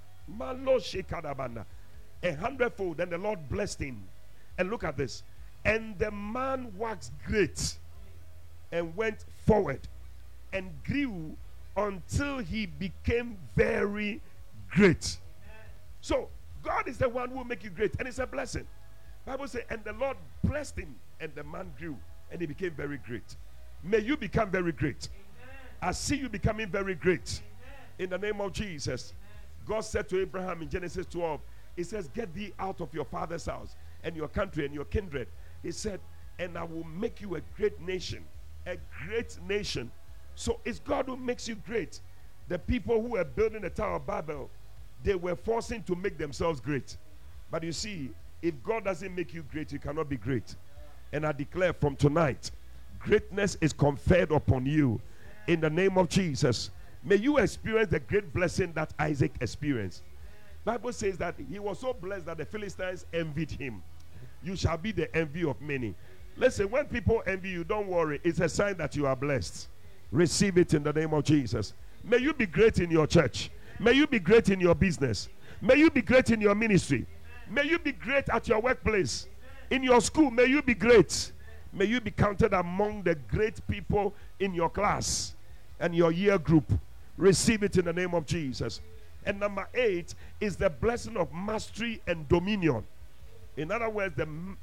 100-fold, and the Lord blessed him. And look at this. And the man waxed great and went forward and grew until he became very great. So God is the one who will make you great, and it's a blessing. Bible says, and the Lord blessed him, and the man grew, and he became very great. May you become very great. I see you becoming very great. In the name of Jesus. God said to Abraham in Genesis 12, he says, get thee out of your father's house and your country and your kindred. He said, and I will make you a great nation. A great nation. So it's God who makes you great. The people who were building the Tower of Babel, they were forcing to make themselves great. But you see, if God doesn't make you great, you cannot be great. And I declare from tonight, greatness is conferred upon you in the name of Jesus. May you experience the great blessing that Isaac experienced. Bible says that he was so blessed that the Philistines envied him. You shall be the envy of many. Listen, when people envy you, don't worry. It's a sign that you are blessed. Receive it in the name of Jesus. May you be great in your church. May you be great in your business. May you be great in your ministry. May you be great at your workplace. In your school, may you be great. May you be counted among the great people in your class and your year group. Receive it in the name of Jesus. And number 8 is the blessing of mastery and dominion. In other words,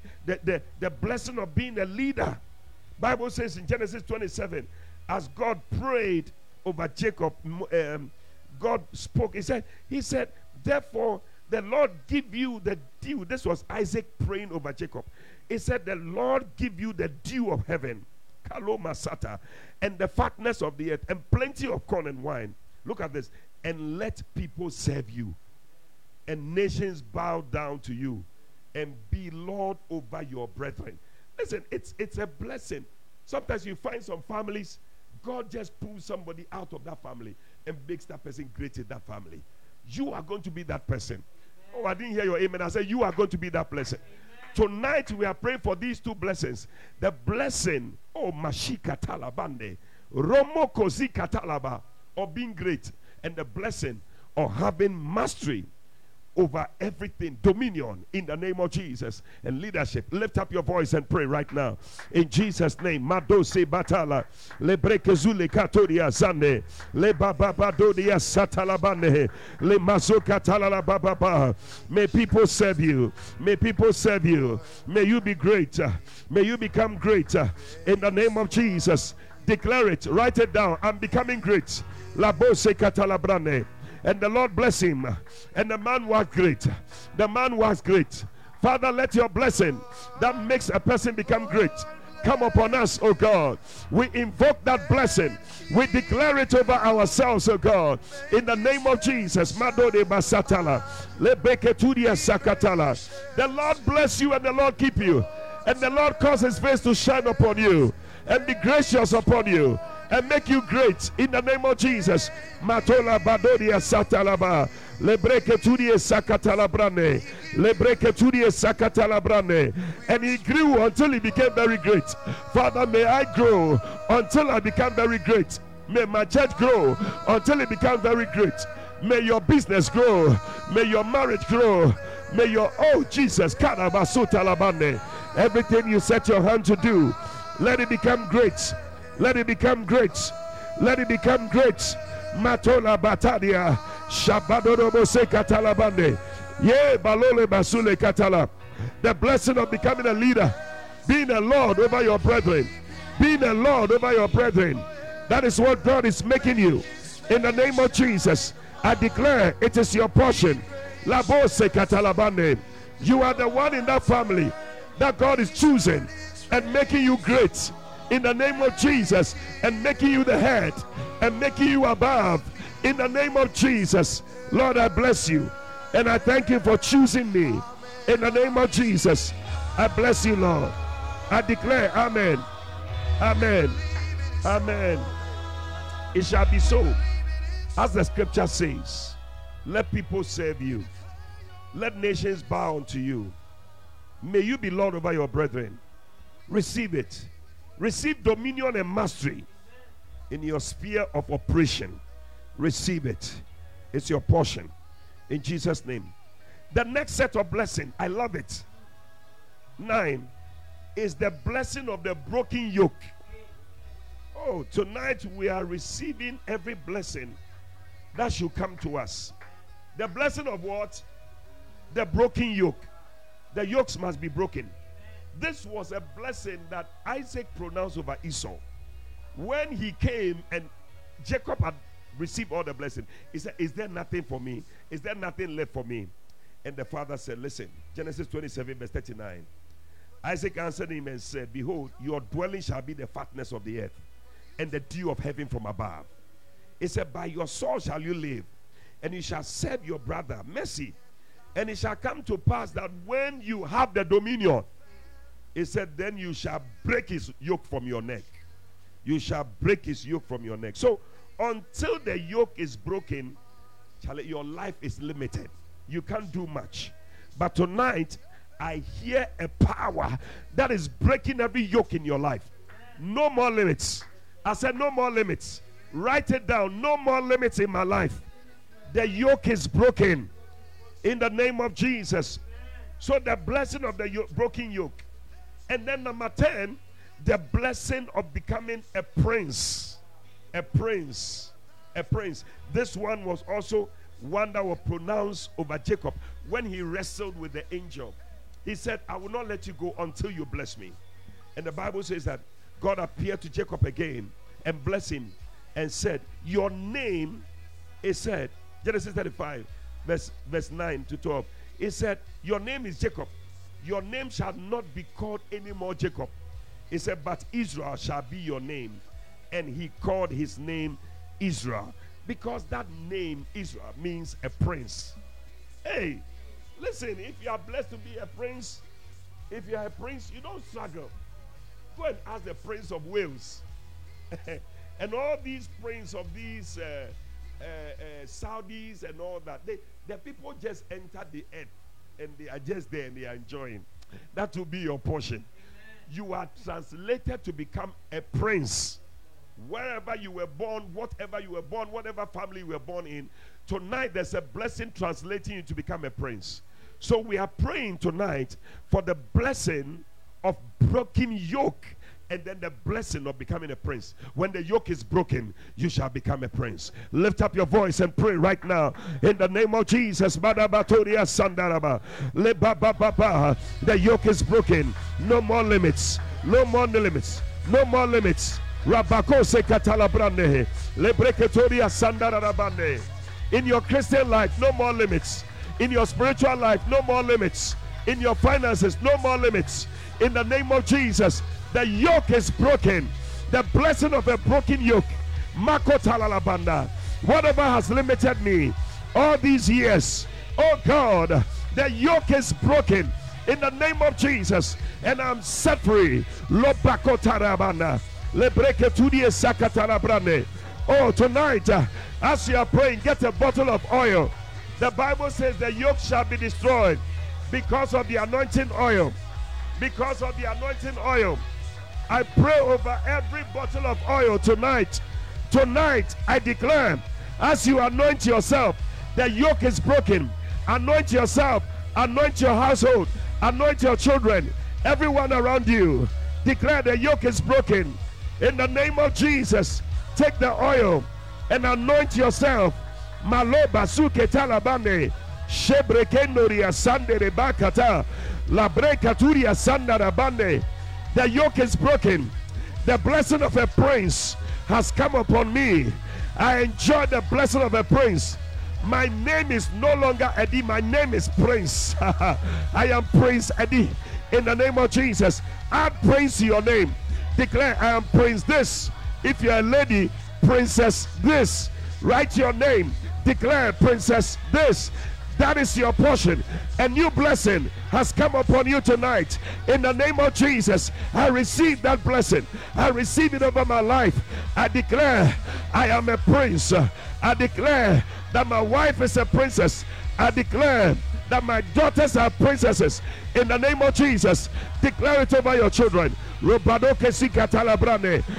the blessing of being a leader. Bible says in Genesis 27, as God prayed over Jacob, God spoke. He said, therefore, the Lord give you the dew. This was Isaac praying over Jacob. He said, the Lord give you the dew of heaven, Kalomasata, and the fatness of the earth, and plenty of corn and wine. Look at this. And let people serve you, and nations bow down to you, and be Lord over your brethren. Listen, it's a blessing. Sometimes you find some families, God just pulls somebody out of that family and makes that person great in that family. You are going to be that person. Oh, I didn't hear your amen. I said you are going to be that person. Tonight we are praying for these two blessings. The blessing, Mashika Talabande, Romoko Zika Talaba, of being great, and the blessing or having mastery over everything, dominion in the name of Jesus, and leadership. Lift up your voice and pray right now in Jesus' name. Madose batala le brekezule katoria zane le bababadodia satalabane le mazoka talala bababa. May people serve you. May people serve you. May you be great. May you become great in the name of Jesus. Declare it. Write it down. I'm becoming great. La bose katalabrane. And the Lord bless him. And the man was great. The man was great. Father, let your blessing that makes a person become great come upon us, oh God. We invoke that blessing. We declare it over ourselves, oh God. In the name of Jesus. Madode basatala. Lebeketudia sakatala. The Lord bless you and the Lord keep you. And the Lord cause his face to shine upon you and be gracious upon you and make you great in the name of Jesus. Matola badodia satalaba. Lebreketudie sakatalabrane. Lebreketudie sakatalabrane. And he grew until he became very great. Father, may I grow until I become very great. May my church grow until it becomes very great. May your business grow. May your marriage grow. May your, oh Jesus, Karabasutalabane. Everything you set your hand to do, let it become great. Let it become great. Let it become great. Matola batadia. Shabadorobose katalabande. Ye balole basule katala. The blessing of becoming a leader. Being a Lord over your brethren. Being a Lord over your brethren. That is what God is making you. In the name of Jesus, I declare it is your portion. Labose katalabande. You are the one in that family that God is choosing and making you great. In the name of Jesus, and making you the head and making you above in the name of Jesus. Lord, I bless you and I thank you for choosing me in the name of Jesus. I bless you, Lord. I declare, amen, amen, amen. It shall be so as the scripture says. Let people serve you, let nations bow unto you. May you be Lord over your brethren. Receive it. Receive dominion and mastery in your sphere of operation. Receive it. It's your portion. In Jesus' name. The next set of blessing, I love it. 9 is the blessing of the broken yoke. Oh, tonight we are receiving every blessing that should come to us. The blessing of what? The broken yoke. The yokes must be broken. This was a blessing that Isaac pronounced over Esau. When he came and Jacob had received all the blessing, he said, is there nothing for me? Is there nothing left for me? And the father said, listen, Genesis 27 verse 39. Isaac answered him and said, behold, your dwelling shall be the fatness of the earth and the dew of heaven from above. He said, by your sword shall you live, and you shall serve your brother mercy. And it shall come to pass that when you have the dominion, he said, then you shall break his yoke from your neck. You shall break his yoke from your neck. So until the yoke is broken, your life is limited. You can't do much. But tonight, I hear a power that is breaking every yoke in your life. No more limits. I said no more limits. Write it down. No more limits in my life. The yoke is broken in the name of Jesus. So the blessing of the broken yoke. And then number 10, the blessing of becoming a prince. A prince. A prince. This one was also one that was pronounced over Jacob when he wrestled with the angel. He said, I will not let you go until you bless me. And the Bible says that God appeared to Jacob again and blessed him and said, your name, he said, Genesis 35, verse 9 to 12. He said, your name is Jacob. Your name shall not be called anymore Jacob. He said, but Israel shall be your name. And he called his name Israel. Because that name, Israel, means a prince. Hey, listen, if you are blessed to be a prince, if you are a prince, you don't struggle. Go and ask the Prince of Wales. And all these princes of these Saudis and all that, the people just enter the earth and they are just there and they are enjoying. That will be your portion. You are translated to become a prince. Wherever you were born, whatever you were born, whatever family you were born in, tonight there's a blessing translating you to become a prince. So we are praying tonight for the blessing of broken yoke, and then the blessing of becoming a prince. When the yoke is broken, you shall become a prince. Lift up your voice and pray right now in the name of Jesus. The yoke is broken. No more limits. No more limits. No more limits. In your Christian life, no more limits. In your spiritual life, no more limits. In your finances, no more limits. In the name of Jesus, the yoke is broken. The blessing of a broken yoke. Whatever has limited me all these years, oh God, the yoke is broken in the name of Jesus, and I'm set free. Oh, tonight, as you are praying, get a bottle of oil. The Bible says the yoke shall be destroyed because of the anointing oil. Because of the anointing oil. I pray over every bottle of oil tonight. Tonight, I declare, as you anoint yourself, the yoke is broken. Anoint yourself, anoint your household, anoint your children, everyone around you. Declare the yoke is broken. In the name of Jesus, take the oil and anoint yourself. Maloba suke talabane, shebrekendoria sande rebakata, labrekaturia sandarabane. The yoke is broken. The blessing of a prince has come upon me. I enjoy the blessing of a prince. My name is no longer Eddie. My name is Prince. I am Prince Eddie. In the name of Jesus, add Prince to your name. Declare, I am Prince this. If you're a lady, Princess this. Write your name. Declare, Princess this. That is your portion. A new blessing has come upon you tonight. In the name of Jesus, I receive that blessing. I receive it over my life. I declare I am a prince. I declare that my wife is a princess. I declare that my daughters are princesses. In the name of Jesus, declare it over your children. The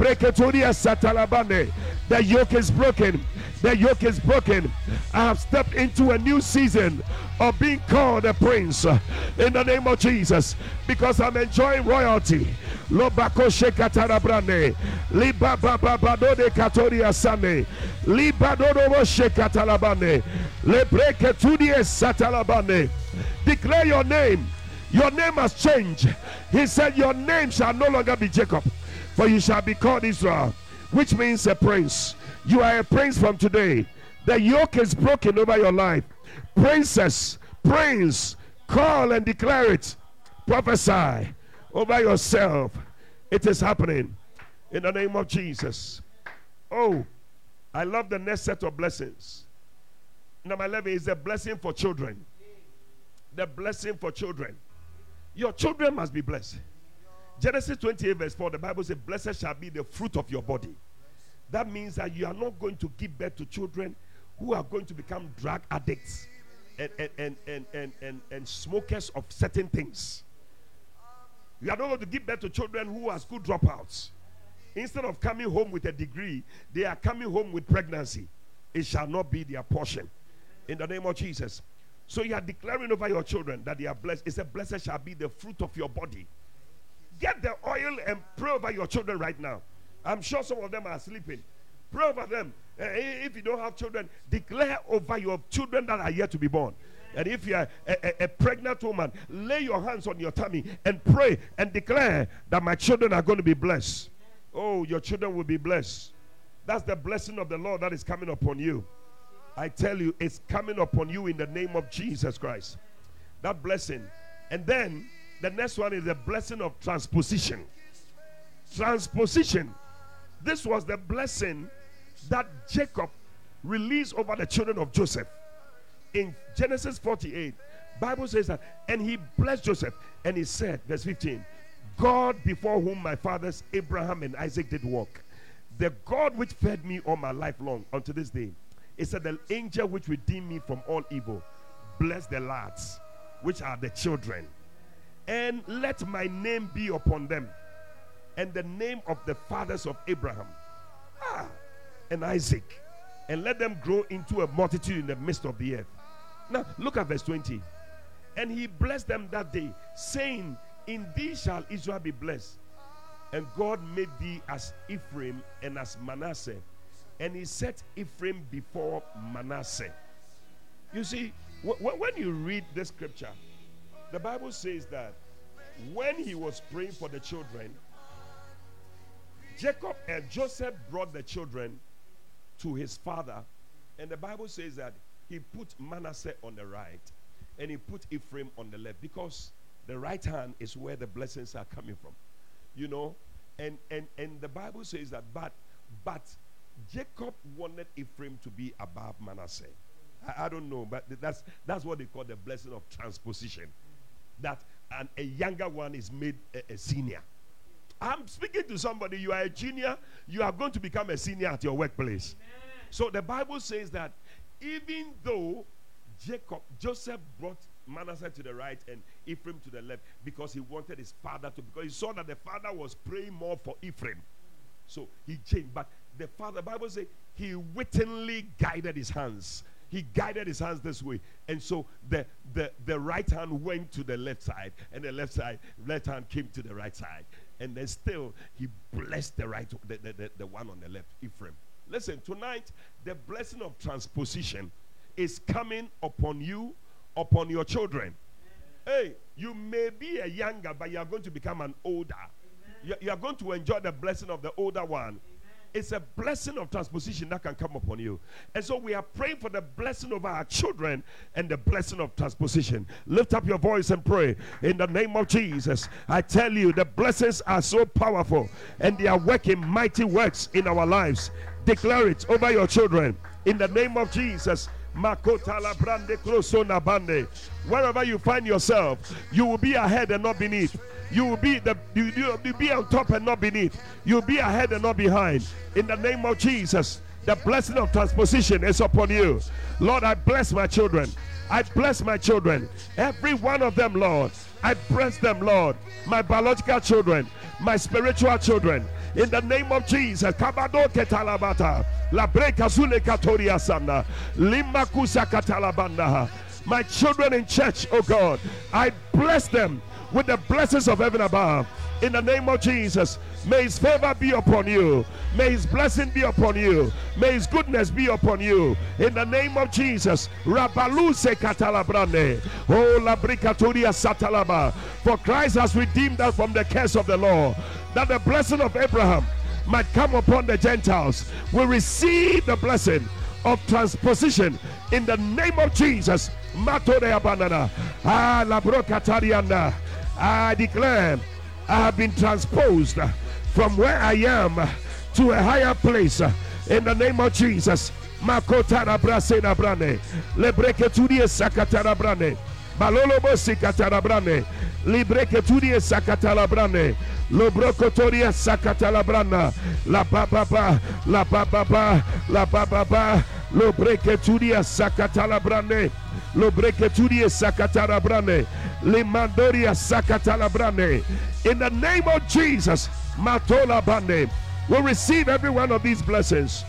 yoke is broken. The yoke is broken. I have stepped into a new season of being called a prince in the name of Jesus, because I'm enjoying royalty. Lobako shekatarabrane, libabababado katoria sane, libadodo shekatalabane, lebreketudie satalabane. Declare your name. Your name has changed. He said, your name shall no longer be Jacob, for you shall be called Israel, which means a prince. You are a prince from today. The yoke is broken over your life. Princess, prince, call and declare it. Prophesy over yourself. It is happening in the name of Jesus. Oh, I love the next set of blessings. Number 11 is a blessing for children. The blessing for children. Your children must be blessed. Genesis 28 verse 4, the Bible says, blessed shall be the fruit of your body. That means that you are not going to give birth to children who are going to become drug addicts and smokers of certain things. You are not going to give birth to children who are school dropouts. Instead of coming home with a degree, they are coming home with pregnancy. It shall not be their portion. In the name of Jesus. So you are declaring over your children that they are blessed. It's a blessed shall be the fruit of your body. Get the oil and pray over your children right now. I'm sure some of them are sleeping. Pray over them. If you don't have children, declare over your children that are yet to be born. And if you are a pregnant woman, lay your hands on your tummy and pray and declare that my children are going to be blessed. Oh, your children will be blessed. That's the blessing of the Lord that is coming upon you. I tell you, it's coming upon you in the name of Jesus Christ. That blessing. And then the next one is the blessing of transposition. Transposition. This was the blessing that Jacob released over the children of Joseph. In Genesis 48, Bible says that, and he blessed Joseph, and he said, verse 15, God before whom my fathers Abraham and Isaac did walk, the God which fed me all my life long unto this day. It said, the angel which redeemed me from all evil, bless the lads, which are the children, and let my name be upon them, and the name of the fathers of Abraham, And Isaac, and let them grow into a multitude in the midst of the earth. Now, look at verse 20. And he blessed them that day, saying, in thee shall Israel be blessed. And God made thee as Ephraim and as Manasseh. And he set Ephraim before Manasseh. You see, when you read the scripture, the Bible says that when he was praying for the children, Jacob and Joseph brought the children to his father. And the Bible says that he put Manasseh on the right and he put Ephraim on the left, because the right hand is where the blessings are coming from. You know, and the Bible says that, but Jacob wanted Ephraim to be above Manasseh. I don't know, but that's what they call the blessing of transposition. That a younger one is made a senior. I'm speaking to somebody. You are a junior. You are going to become a senior at your workplace. Amen. So the Bible says that even though Joseph brought Manasseh to the right and Ephraim to the left, because he wanted his father to, because he saw that the father was praying more for Ephraim. So he changed. But the Bible says he wittingly guided his hands. He guided his hands this way. And so the right hand went to the left side, and the left hand came to the right side. And then still he blessed the one on the left, Ephraim. Listen, tonight the blessing of transposition is coming upon you, upon your children. Hey, you may be a younger, but you are going to become an older. You are going to enjoy the blessing of the older one. It's a blessing of transposition that can come upon you. And so we are praying for the blessing of our children and the blessing of transposition. Lift up your voice and pray. In the name of Jesus, I tell you, the blessings are so powerful and they are working mighty works in our lives. Declare it over your children. In the name of Jesus. Wherever you find yourself, you will be ahead and not beneath. You will be you'll be on top and not beneath. You'll be ahead and not behind. In the name of Jesus, the blessing of transposition is upon you. Lord, I bless my children. I bless my children. Every one of them, Lord. I bless them, Lord. My biological children, my spiritual children. In the name of Jesus. Kabado ketalabata. La breka zule katoria sana. Lima kusa katalabanda. My children in church, oh God, I bless them with the blessings of heaven above. In the name of Jesus, may his favor be upon you. May his blessing be upon you. May his goodness be upon you. In the name of Jesus. Rabaluse katalabrande. Oh, labrikaturia satalaba. For Christ has redeemed us from the curse of the law, that the blessing of Abraham might come upon the Gentiles. We receive the blessing of transposition in the name of Jesus. I declare I have been transposed from where I am to a higher place in the name of Jesus. Makotara brasena brane, lebreketudie sakatara brane, balolobo sikatara brane, libreketudie sakatara brane, lobrokotoria sakatara brana, la bababa, la bababa, la bababa, lobreketudia sakatara brane, lobreketudia sakatara brane, limandoria sakatara brane. In the name of Jesus, matola bande, we'll receive every one of these blessings.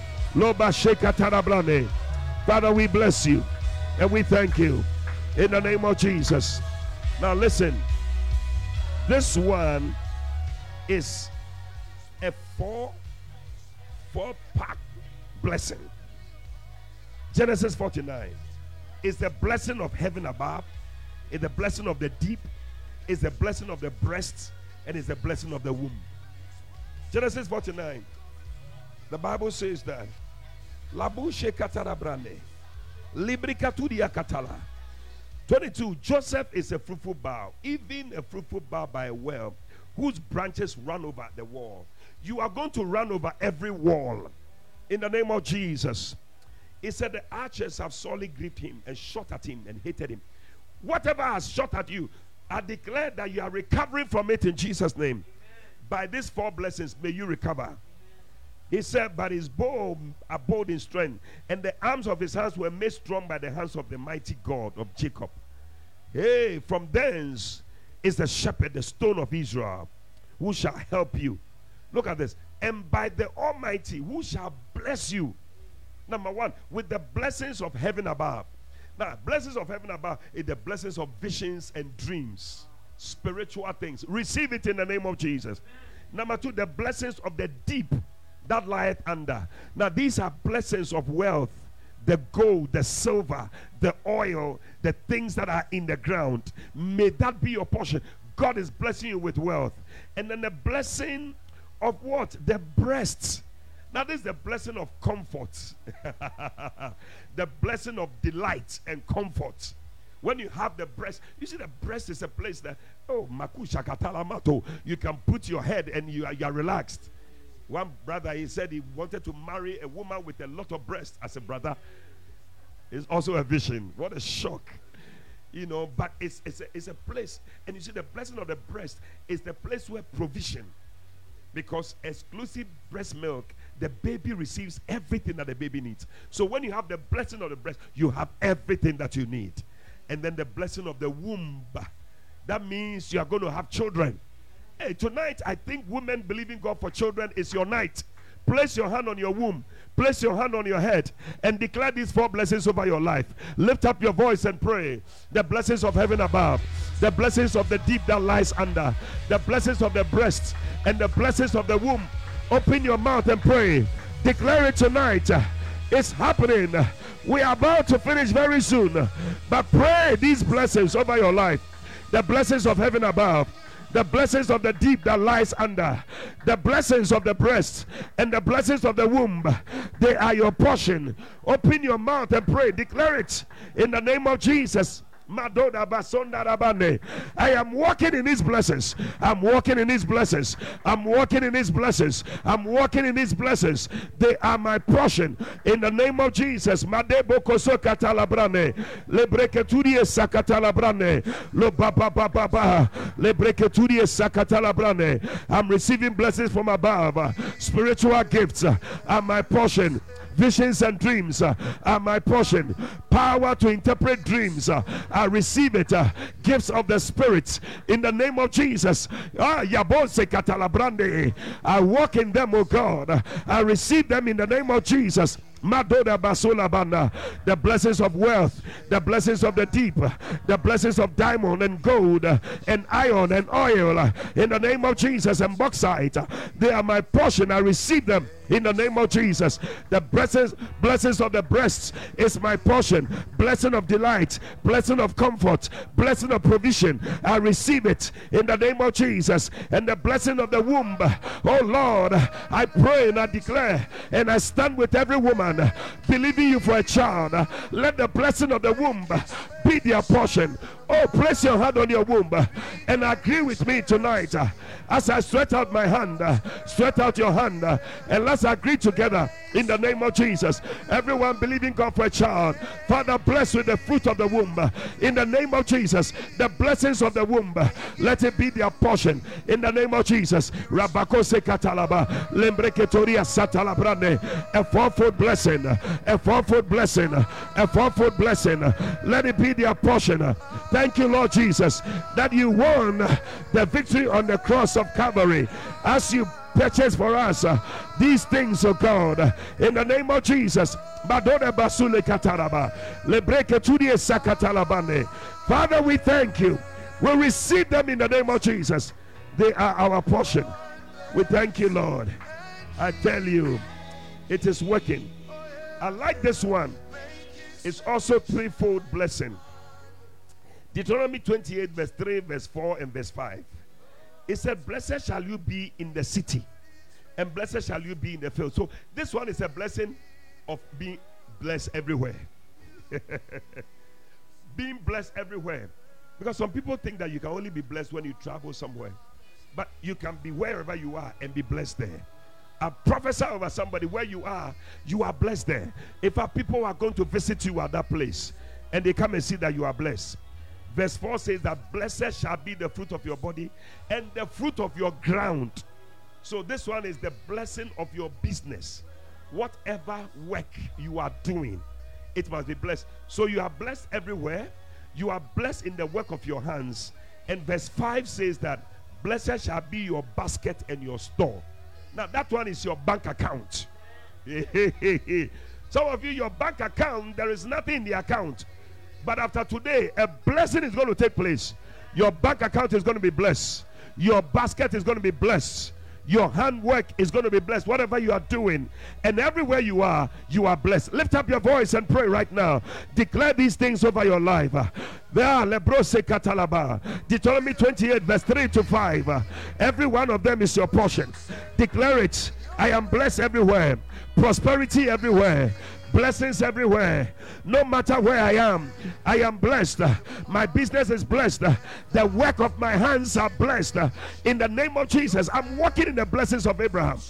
Father, we bless you and we thank you in the name of Jesus. Now listen, this one is a four-pack blessing. Genesis 49 is the blessing of heaven above, is the blessing of the deep, is the blessing of the breast, and is the blessing of the womb. Genesis 49. The Bible says that Labushe katara brande, librikatudia katala. 22. Joseph is a fruitful bough, even a fruitful bough by a well, whose branches run over the wall. You are going to run over every wall in the name of Jesus. He said the archers have sorely grieved him and shot at him and hated him. Whatever has shot at you, I declare that you are recovering from it in Jesus' name. By these four blessings, may you recover. He said, but his bow abode in strength, and the arms of his hands were made strong by the hands of the mighty God of Jacob. Hey, from thence is the shepherd, the stone of Israel, who shall help you. Look at this. and by the Almighty, who shall bless you. Number one, with the blessings of heaven above. Now, blessings of heaven above is the blessings of visions and dreams, spiritual things. Receive it in the name of Jesus. Number two, the blessings of the deep that lieth under. Now, these are blessings of wealth, the gold, the silver, the oil, the things that are in the ground. May that be your portion. God is blessing you with wealth. And then the blessing of what? The breasts. Now, this is the blessing of comfort. The blessing of delight and comfort. When you have the breast, you see the breast is a place that, oh, makusha katalamato, you can put your head and you are relaxed. One brother, he said he wanted to marry a woman with a lot of breasts. As a brother, it's also a vision. What a shock. You know, but it's a place. And you see, the blessing of the breast is the place where provision. Because exclusive breast milk, the baby receives everything that the baby needs. So when you have the blessing of the breast, you have everything that you need. And then the blessing of the womb, that means you are going to have children. Hey, tonight, I think women believing God for children is your night. Place your hand on your womb. Place your hand on your head and declare these 4 blessings over your life. Lift up your voice and pray. The blessings of heaven above, the blessings of the deep that lies under, the blessings of the breast, and the blessings of the womb. Open your mouth and pray. Declare it tonight. It's happening. We are about to finish very soon. But pray these blessings over your life. The blessings of heaven above, the blessings of the deep that lies under, the blessings of the breast, and the blessings of the womb. They are your portion. Open your mouth and pray. Declare it in the name of Jesus. I am walking in His blessings. I'm walking in His blessings. I'm walking in His blessings. I'm walking in His blessings. They are my portion. In the name of Jesus. I'm receiving blessings from above. Spiritual gifts are my portion. Visions and dreams are my portion. Power to interpret dreams, I receive it. Gifts of the Spirit in the name of Jesus. I walk in them, oh God. I receive them in the name of Jesus. The blessings of wealth, the blessings of the deep, the blessings of diamond and gold and iron and oil in the name of Jesus, and bauxite, they are my portion. I receive them in the name of Jesus. The blessings of the breasts is my portion. Blessing of delight, blessing of comfort, blessing of provision, I receive it in the name of Jesus. And the blessing of the womb, oh Lord, I pray and I declare and I stand with every woman believing you for a child. Let the blessing of the womb be their portion. Oh, place your hand on your womb and agree with me tonight as I stretch out my hand. Stretch out your hand and let's agree together in the name of Jesus. Everyone believing God for a child, Father, bless with the fruit of the womb in the name of Jesus. The blessings of the womb, let it be their portion in the name of Jesus. Rabakose katalaba lembreketoria satalabrane. A 4-fold blessing, a 4-fold blessing, a 4-fold blessing. Let it be their portion. Thank you, Lord Jesus, that you won the victory on the cross of Calvary as you purchased for us these things, oh God, in the name of Jesus. Father, we thank you. We receive them in the name of Jesus. They are our portion. We thank you, Lord. I tell you, it is working. I like this one. It's also 3-fold blessing. Deuteronomy 28 verse 3, verse 4 and verse 5. It said, blessed shall you be in the city, and blessed shall you be in the field. So this one is a blessing of being blessed everywhere. Being blessed everywhere. Because some people think that you can only be blessed when you travel somewhere. But you can be wherever you are and be blessed there. I prophesy over somebody, where you are blessed there. In fact, people are going to visit you at that place and they come and see that you are blessed. Verse 4 says that blessed shall be the fruit of your body and the fruit of your ground. So this one is the blessing of your business. Whatever work you are doing, it must be blessed. So you are blessed everywhere. You are blessed in the work of your hands. And verse 5 says that blessed shall be your basket and your store. Now that one is your bank account. Some of you, your bank account, there is nothing in the account. But after today, a blessing is going to take place. Your bank account is going to be blessed. Your basket is going to be blessed. Your handwork is going to be blessed. Whatever you are doing, and everywhere you are blessed. Lift up your voice and pray right now. Declare these things over your life. Deuteronomy 28 verse 3 to 5. Every one of them is your portion. Declare it. I am blessed everywhere. Prosperity everywhere. Blessings everywhere. No matter where I am blessed. My business is blessed. The work of my hands are blessed. In the name of Jesus, I'm walking in the blessings of Abraham.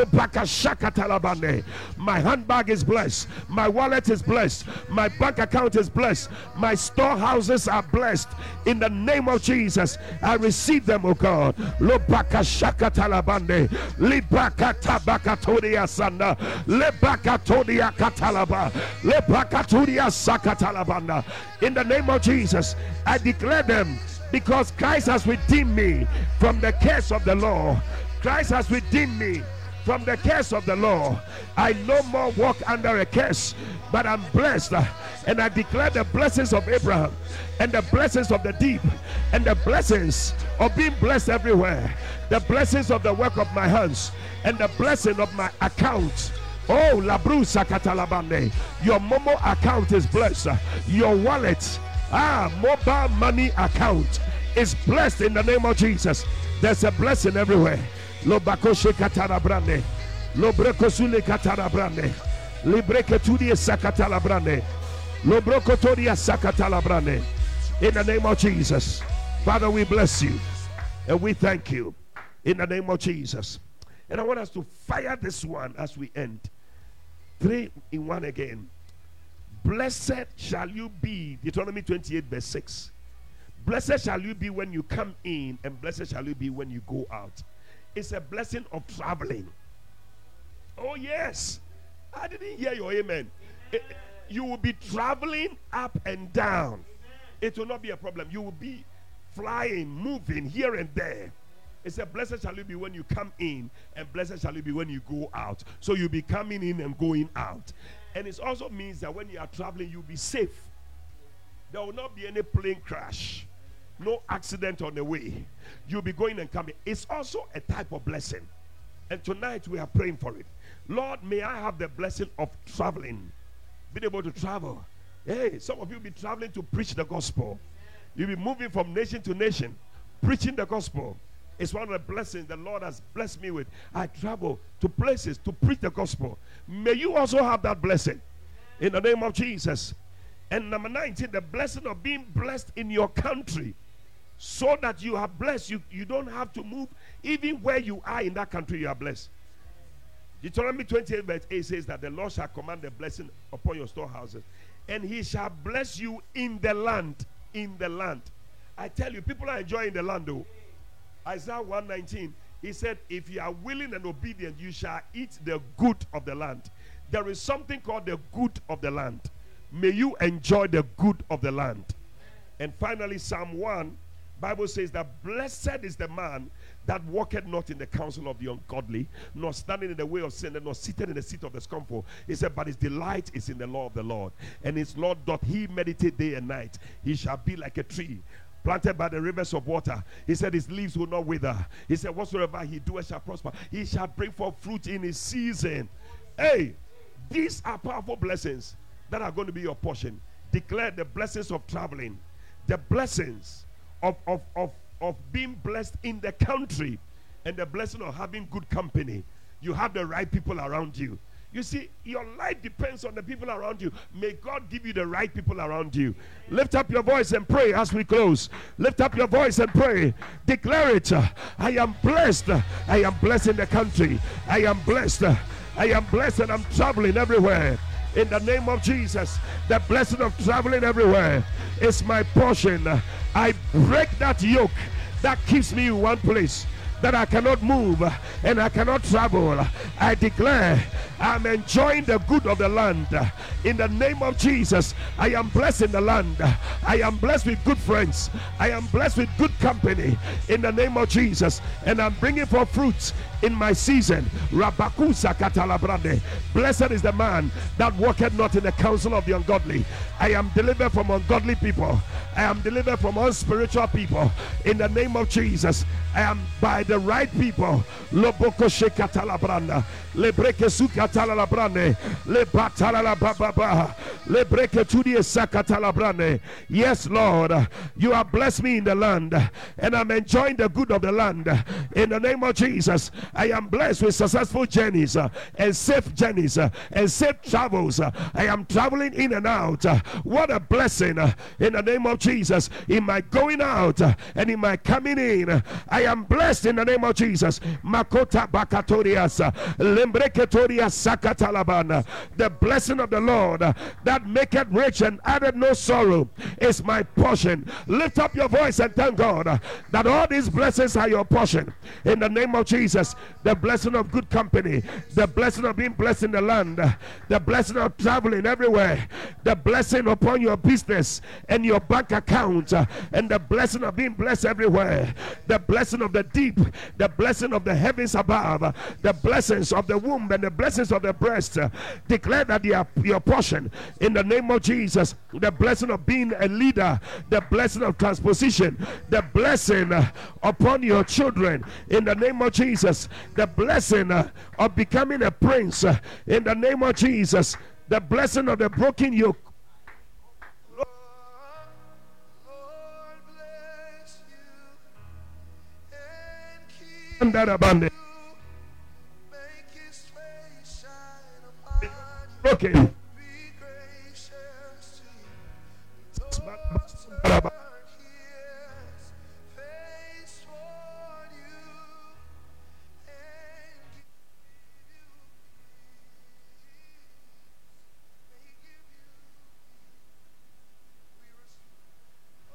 My handbag is blessed. My wallet is blessed. My bank account is blessed. My storehouses are blessed. In the name of Jesus, I receive them, oh God. In the name of Jesus, I declare them, because Christ has redeemed me from the curse of the law. Christ has redeemed me from the curse of the law. I no more walk under a curse, but I'm blessed. And I declare the blessings of Abraham, and the blessings of the deep, and the blessings of being blessed everywhere, the blessings of the work of my hands, and the blessing of my account. Oh, Labrusa Katalabande, your Momo account is blessed. Your wallet, mobile money account is blessed in the name of Jesus. There's a blessing everywhere. Lobakoshe Katarabrande, Lobrekosule Katarabrande, Libreketudia Sakatalabrande, Lobrokotoria Sakatalabrande. In the name of Jesus, Father, we bless you and we thank you in the name of Jesus. And I want us to fire this one as we end. 3 in 1 again. Blessed shall you be. Deuteronomy 28 verse 6. Blessed shall you be when you come in, and blessed shall you be when you go out. It's a blessing of traveling. Oh yes. I didn't hear your amen. You will be traveling up and down. It will not be a problem. You will be flying, moving here and there. It said, blessed shall you be when you come in, and blessed shall you be when you go out. So you'll be coming in and going out. And it also means that when you are traveling, you'll be safe. There will not be any plane crash, no accident on the way. You'll be going and coming. It's also a type of blessing. And tonight we are praying for it. Lord, may I have the blessing of traveling, being able to travel. Hey, some of you will be traveling to preach the gospel. You'll be moving from nation to nation, preaching the gospel. It's one of the blessings the Lord has blessed me with. I travel to places to preach the gospel. May you also have that blessing in the name of Jesus. And number 19, the blessing of being blessed in your country, so that you are blessed. You don't have to move. Even where you are in that country, you are blessed. Deuteronomy 28 verse 8 says that the Lord shall command the blessing upon your storehouses, and he shall bless you in the land. In the land. I tell you, people are enjoying the land though. Isaiah 1:19, he said, if you are willing and obedient, you shall eat the good of the land. There is something called the good of the land. May you enjoy the good of the land. And finally, Psalm 1, Bible says that blessed is the man that walketh not in the counsel of the ungodly, nor standing in the way of sin, nor seated in the seat of the scornful. He said, but his delight is in the law of the Lord, and his law doth he meditate day and night. He shall be like a tree planted by the rivers of water. He said his leaves will not wither. He said whatsoever he doeth shall prosper. He shall bring forth fruit in his season. Hey, these are powerful blessings that are going to be your portion. Declare the blessings of traveling, the blessings of being blessed in the country, and the blessing of having good company. You have the right people around you. You see, your life depends on the people around you. May God give you the right people around you. Lift up your voice and pray as we close. Lift up your voice and pray. Declare it. I am blessed. I am blessed in the country. I am blessed. I am blessed, and I'm traveling everywhere. In the name of Jesus, the blessing of traveling everywhere is my portion. I break that yoke that keeps me in one place. that I cannot move and I cannot travel. I declare I'm enjoying the good of the land. In the name of Jesus, I am blessed in the land. I am blessed with good friends. I am blessed with good company. In the name of Jesus, and I'm bringing forth fruits in my season. Rabakusa katalabrande. Blessed is the man that walketh not in the counsel of the ungodly. I am delivered from ungodly people. I am delivered from unspiritual people. In the name of Jesus, I am by the right people. Loboko shekatalabranda. Lebreke sukatalabrande. Lebatalababa. Lebreke tudi sakatalabrande. Yes, Lord, you have blessed me in the land, and I'm enjoying the good of the land. In the name of Jesus, I am blessed with successful journeys and safe journeys and safe travels. I am traveling in and out. What a blessing in the name of Jesus. In my going out and in my coming in, I am blessed in the name of Jesus. Makota bakatorias, lembreketorias sakatalabana. The blessing of the Lord that maketh rich and added no sorrow is my portion. Lift up your voice and thank God that all these blessings are your portion. In the name of Jesus, the blessing of good company, the blessing of being blessed in the land, the blessing of traveling everywhere, the blessing upon your business and your bank account, and the blessing of being blessed everywhere, the blessing of the deep, the blessing of the heavens above, the blessings of the womb and the blessings of the breast. Declare that they are your portion in the name of Jesus. The blessing of being a leader, the blessing of transposition, the blessing upon your children in the name of Jesus, the blessing of becoming a prince in the name of Jesus, the blessing of the broken yoke. Lord bless you and keep And that abundant. make his face shine upon you. Broken. Be gracious to you. Lord, turn his face toward you and give you peace. May he give you peace. We receive.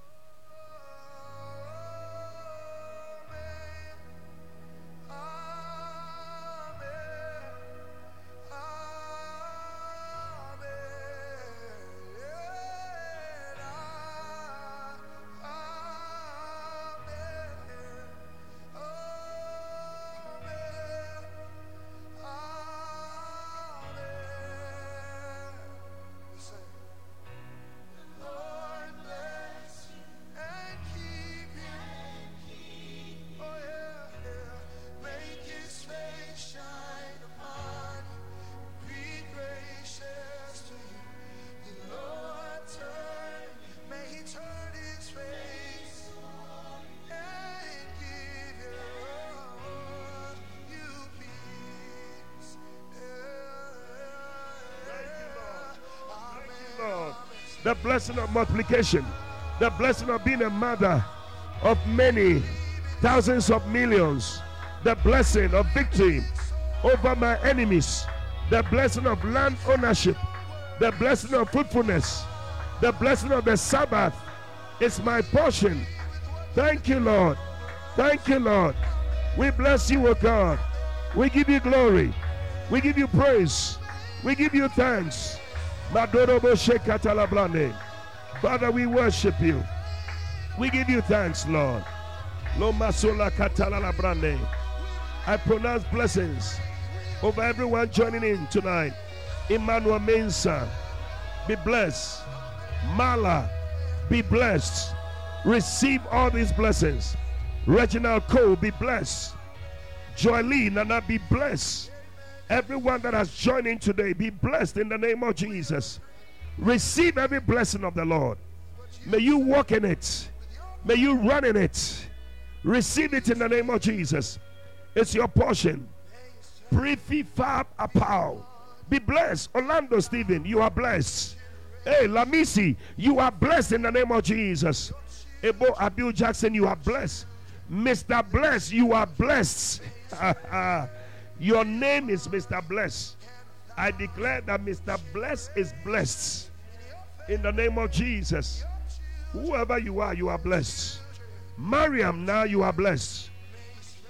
Lord bless you and keep you. Oh yeah, yeah. Make his face shine upon you. Be gracious to you. The Lord may he turn his face and give you peace. Lord, the blessing of multiplication, the blessing of being a mother of many thousands of millions, the blessing of victory over my enemies, the blessing of land ownership, the blessing of fruitfulness, the blessing of the Sabbath is my portion. Thank you, Lord. Thank you, Lord. We bless you, O God. We give you glory. We give you praise. We give you thanks. Father, we worship you. We give you thanks, Lord. I pronounce blessings over everyone joining in tonight. Emmanuel Mensah, be blessed. Mala, be blessed. Receive all these blessings. Reginald Cole, be blessed. Joylene, Nana, be blessed. Everyone that has joined in today, be blessed in the name of Jesus. Receive every blessing of the Lord. May you walk in it. May you run in it. Receive it in the name of Jesus. It's your portion. Prefi Fab Apau, be blessed. Orlando Stephen, you are blessed. Hey, Lamisi, you are blessed in the name of Jesus. Ebo Abil Jackson, you are blessed. Mr. Bless, you are blessed. Your name is Mr. Bless. I declare that Mr. Bless is blessed. In the name of Jesus. Whoever you are blessed. Mariam, now you are blessed.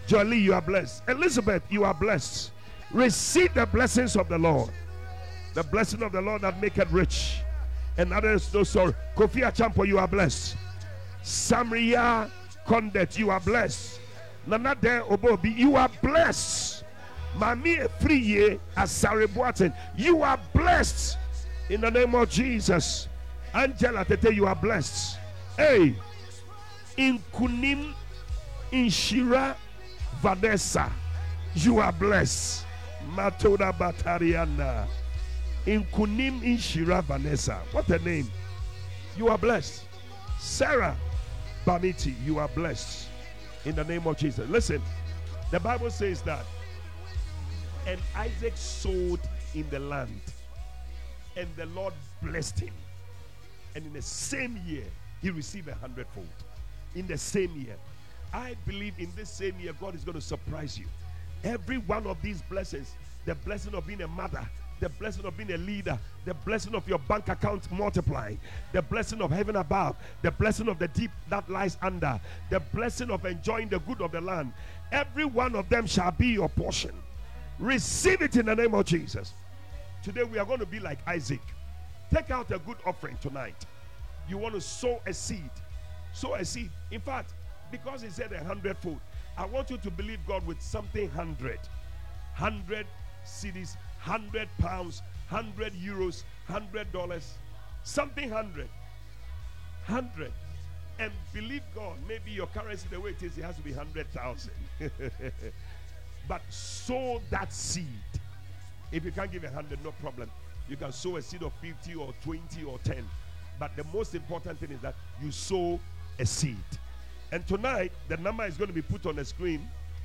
Jolie, you are blessed. Elizabeth, you are blessed. Receive the blessings of the Lord. The blessing of the Lord that maketh rich, and others no sorrow. Kofi Achampo, you are blessed. Samria Condet, you are blessed. Nanade Obobi, you are blessed. Mami Efriye Asare Boaten, you are blessed. In the name of Jesus. Angela Tete, you are blessed. Hey, in Kunim, in Shira Vanessa, you are blessed. Matoda Batariana. In Kunim, in Shira Vanessa. What a name. You are blessed. Sarah Bamiti, you are blessed. In the name of Jesus. Listen, the Bible says that, and Isaac sowed in the land, and the Lord blessed him. And in the same year, he received 100-fold. In the same year. I believe in this same year, God is going to surprise you. Every one of these blessings, the blessing of being a mother, the blessing of being a leader, the blessing of your bank account multiplying, the blessing of heaven above, the blessing of the deep that lies under, the blessing of enjoying the good of the land, every one of them shall be your portion. Receive it in the name of Jesus. Today we are going to be like Isaac. Take out a good offering tonight. You want to sow a seed. Sow a seed. In fact, because he said 100-fold, I want you to believe God with something 100. 100 cedis, 100 pounds, 100 euros, $100, something 100. 100. And believe God. Maybe your currency, the way it is, it has to be 100,000. But sow that seed. If you can't give 100, no problem. You can sow a seed of 50 or 20 or 10. But the most important thing is that you sow a seed. And tonight, the number is going to be put on the screen.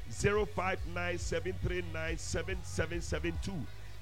059-739-7772.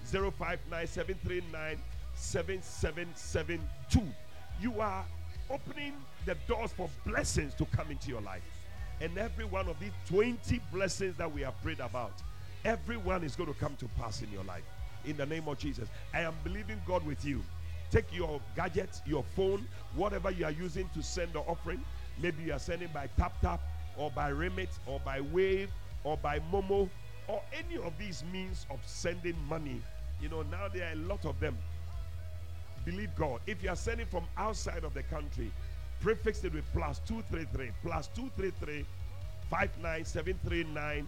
059-739-7772. You are opening the doors for blessings to come into your life. And every one of these 20 blessings that we have prayed about, every one is going to come to pass in your life. In the name of Jesus. I am believing God with you. Take your gadget, your phone, whatever you are using to send the offering. Maybe you are sending by TapTap or by Remit or by Wave or by Momo or any of these means of sending money. You know, now there are a lot of them. Believe God. If you are sending from outside of the country, prefix it with +233 +233 59739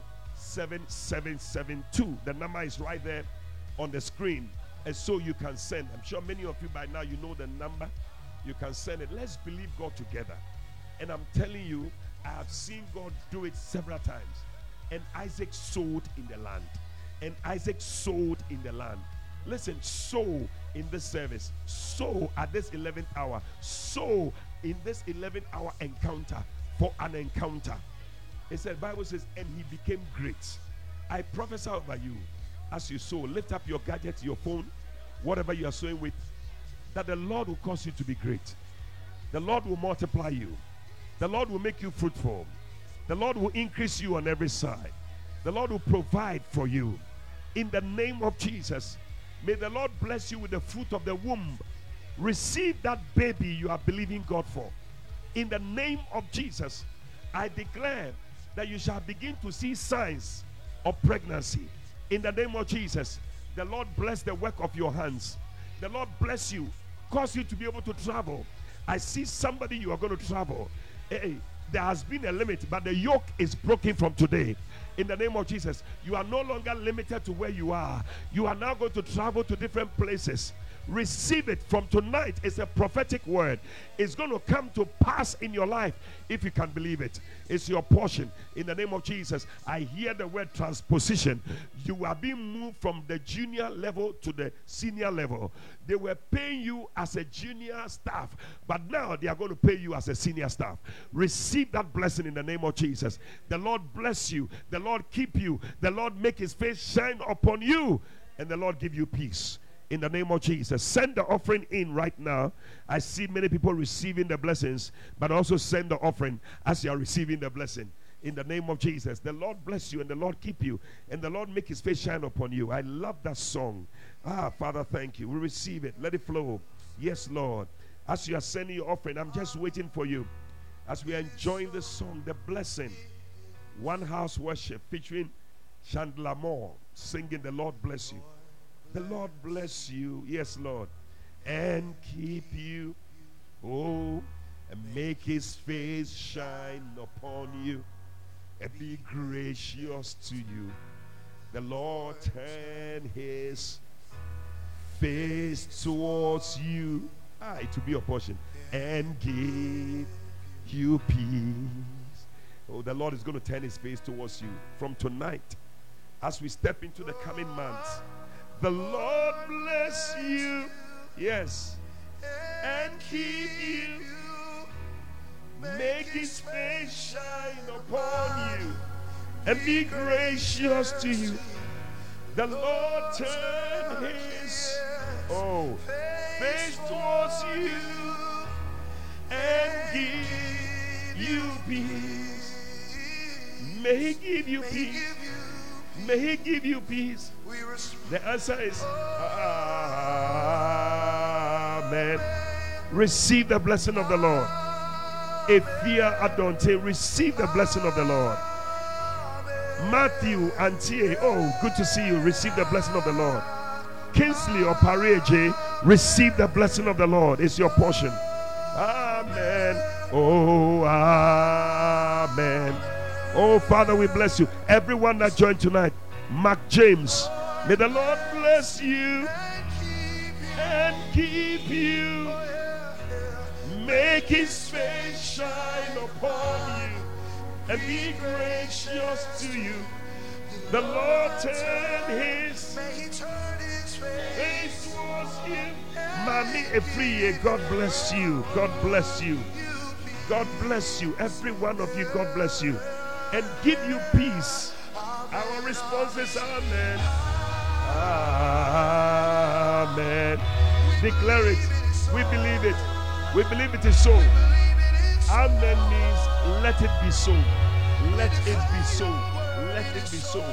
7772. The number is right there on the screen, and so you can send. I'm sure many of you by now, you know the number. You can send it. Let's believe God together. And I'm telling you, I have seen God do it several times. And Isaac sowed in the land. And Isaac sowed in the land. Listen, sow in this service. Sow at this 11th hour. Sow in this 11th hour encounter for an encounter. It said, the Bible says, and he became great. I prophesy over you as you sow. Lift up your gadget, your phone, whatever you are sowing with, that the Lord will cause you to be great. The Lord will multiply you. The Lord will make you fruitful. The Lord will increase you on every side. The Lord will provide for you. In the name of Jesus, may the Lord bless you with the fruit of the womb. Receive that baby you are believing God for. In the name of Jesus, I declare that you shall begin to see signs of pregnancy. In the name of Jesus, the Lord bless the work of your hands. The Lord bless you, cause you to be able to travel. I see somebody, you are going to travel. Hey, there has been a limit, but the yoke is broken from today. In the name of Jesus, you are no longer limited to where you are. You are now going to travel to different places. Receive it from tonight. It's a prophetic word. It's going to come to pass in your life if you can believe it. It's your portion. In the name of Jesus, I hear the word transposition. You are being moved from the junior level to the senior level. They were paying you as a junior staff, but now they are going to pay you as a senior staff. Receive that blessing in the name of Jesus. The Lord bless you. The Lord keep you. The Lord make his face shine upon you, and the Lord give you peace. In the name of Jesus, send the offering in right now. I see many people receiving the blessings, but also send the offering as you are receiving the blessing. In the name of Jesus, the Lord bless you and the Lord keep you and the Lord make his face shine upon you. I love that song. Father, thank you. We receive it. Let it flow. Yes, Lord. As you are sending your offering, I'm just waiting for you. As we are enjoying this song, the blessing One house worship featuring Chandler Moore singing "The Lord Bless You." The Lord bless you, yes, Lord, and keep you. Oh, and make his face shine upon you and be gracious to you. The Lord turn his face towards you. It will be your portion. And give you peace. Oh, the Lord is going to turn his face towards you from tonight as we step into the coming months. The Lord bless you. Yes. And keep you. Make his face shine upon you and be gracious to you. The Lord turn his face towards you and give you peace. May he give you peace. May he give you peace. The answer is amen. Receive the blessing of the Lord. Efia Adonte, receive the blessing of the Lord. Matthew Antie, good to see you. Receive the blessing of the Lord. Kingsley Opareje, receive the blessing of the Lord. It's your portion. Amen. Oh, amen. Oh, Father, we bless you. Everyone that joined tonight, Mark James, may the Lord bless you and keep you. Make his face shine upon you and be gracious to you. The Lord turn his face towards you. Mami Efriye, God bless you. God bless you. God bless you. Every one of you, God bless you. And give you peace. Our response is amen. Amen. Declare it. We believe it. We believe it is so. Amen means let it be so. Let it be so. Let it be so.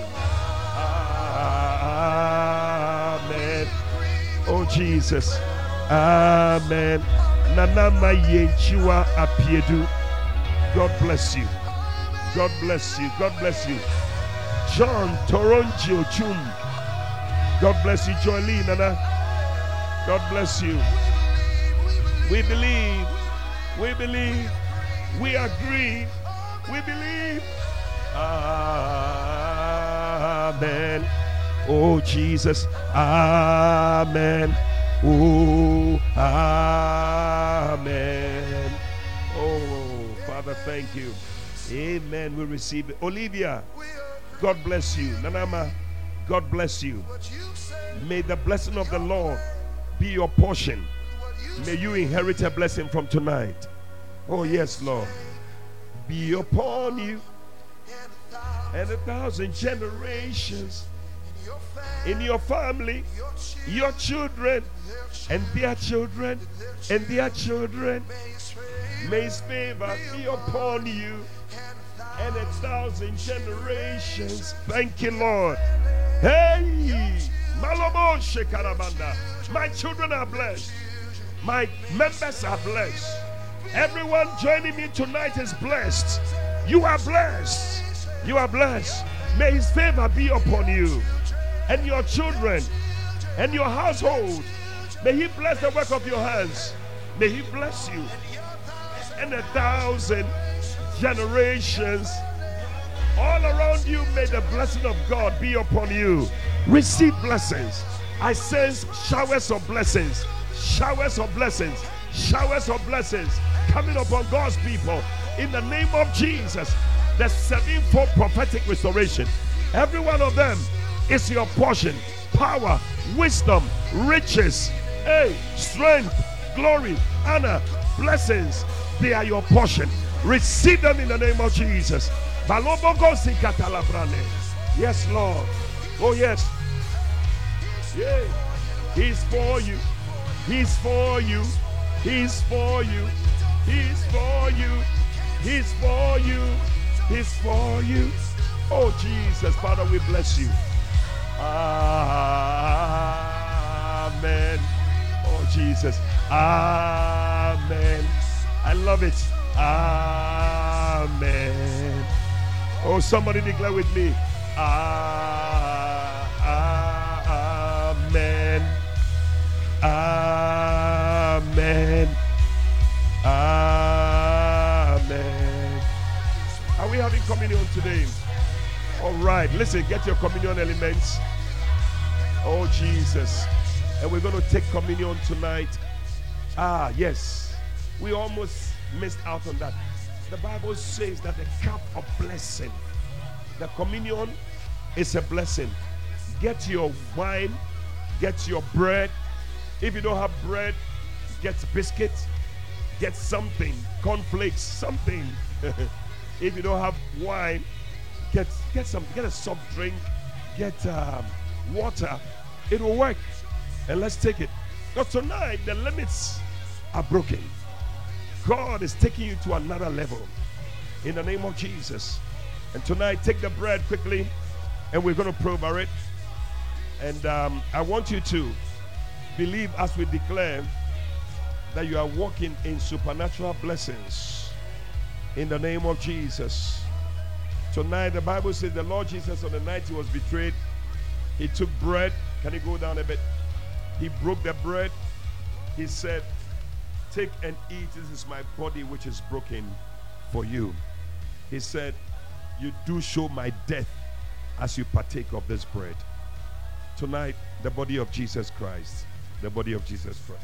Amen. Oh Jesus. Amen. Nanama Yenchiwa Apiedu. God bless you. God bless you. God bless you. John Toronjo Chum. God bless you. Jolie Nana. God bless you. We believe. We believe. We agree. We believe. Amen. Oh Jesus. Amen. Oh, amen. Oh, Father, thank you. Amen. We receive it. Olivia, God bless you. Nanama, God bless you. May the blessing of the Lord be your portion. May you inherit a blessing from tonight. Oh, yes, Lord. Be upon you and 1,000 generations in your family, your children, and their children, and their children. May his favor be upon you and 1,000 generations. Thank you, Lord. Hey, Malobo Shekarabanda. My children are blessed. My members are blessed. Everyone joining me tonight is blessed. You are blessed. You are blessed. May his favor be upon you and your children and your household. May he bless the work of your hands. May he bless you and 1,000 generations all around you. May the blessing of God be upon you. Receive blessings. I sense showers of blessings, showers of blessings, showers of blessings coming upon God's people in the name of Jesus. The sevenfold prophetic restoration, every one of them is your portion. Power, wisdom, riches, strength, glory, honor, blessings, they are your portion. Receive them in the name of Jesus. Yes, Lord. Oh, yes. Yeah. He's for you. He's for you. He's for you. He's for you. He's for you. He's for you. Oh, Jesus. Father, we bless you. Amen. Oh, Jesus. Amen. I love it. Amen. Oh, somebody declare with me. Amen. Amen. Amen. Are we having communion today? All right, listen, get your communion elements. Oh, Jesus. And we're going to take communion tonight. Yes. We almost missed out on that. The Bible says that the cup of blessing, the communion is a blessing. Get your wine, get your bread. If you don't have bread, get biscuits, get something, cornflakes, something. If you don't have wine, get something, get a soft drink, get water. It will work. And let's take it. Because tonight the limits are broken. God is taking you to another level in the name of Jesus. And tonight, take the bread quickly, and we're going to pray over it. And I want you to believe as we declare that you are walking in supernatural blessings in the name of Jesus. Tonight, the Bible says the Lord Jesus, on the night he was betrayed, he took bread. Can you go down a bit? He broke the bread. He said, "Take and eat. This is my body which is broken for you." He said, "You do show my death as you partake of this bread." Tonight, the body of Jesus Christ. The body of Jesus Christ.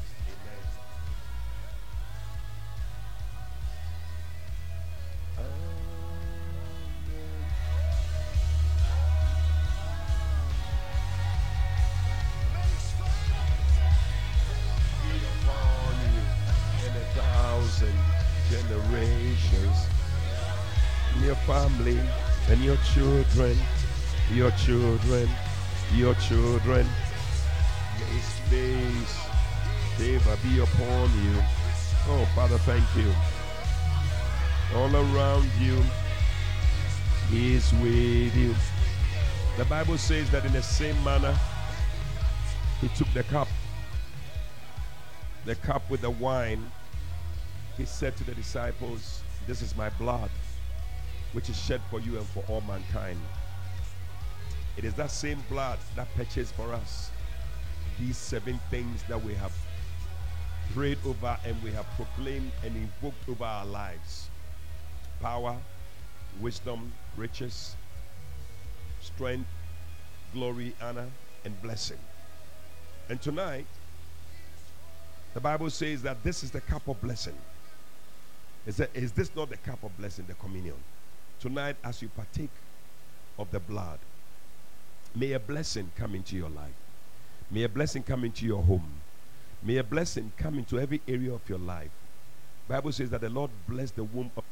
Generations, your family and your children, your children, your children. May his face favor be upon you. Oh, Father, thank you. All around you, he is with you. The Bible says that in the same manner, he took the cup with the wine. He said to the disciples, "This is my blood, which is shed for you and for all mankind." It is that same blood that purchased for us these 7 things that we have prayed over and we have proclaimed and invoked over our lives: power, wisdom, riches, strength, glory, honor, and blessing. And tonight, the Bible says that this is the cup of blessing. Is this not the cup of blessing, the communion? Tonight, as you partake of the blood, may a blessing come into your life. May a blessing come into your home. May a blessing come into every area of your life. The Bible says that the Lord bless the womb of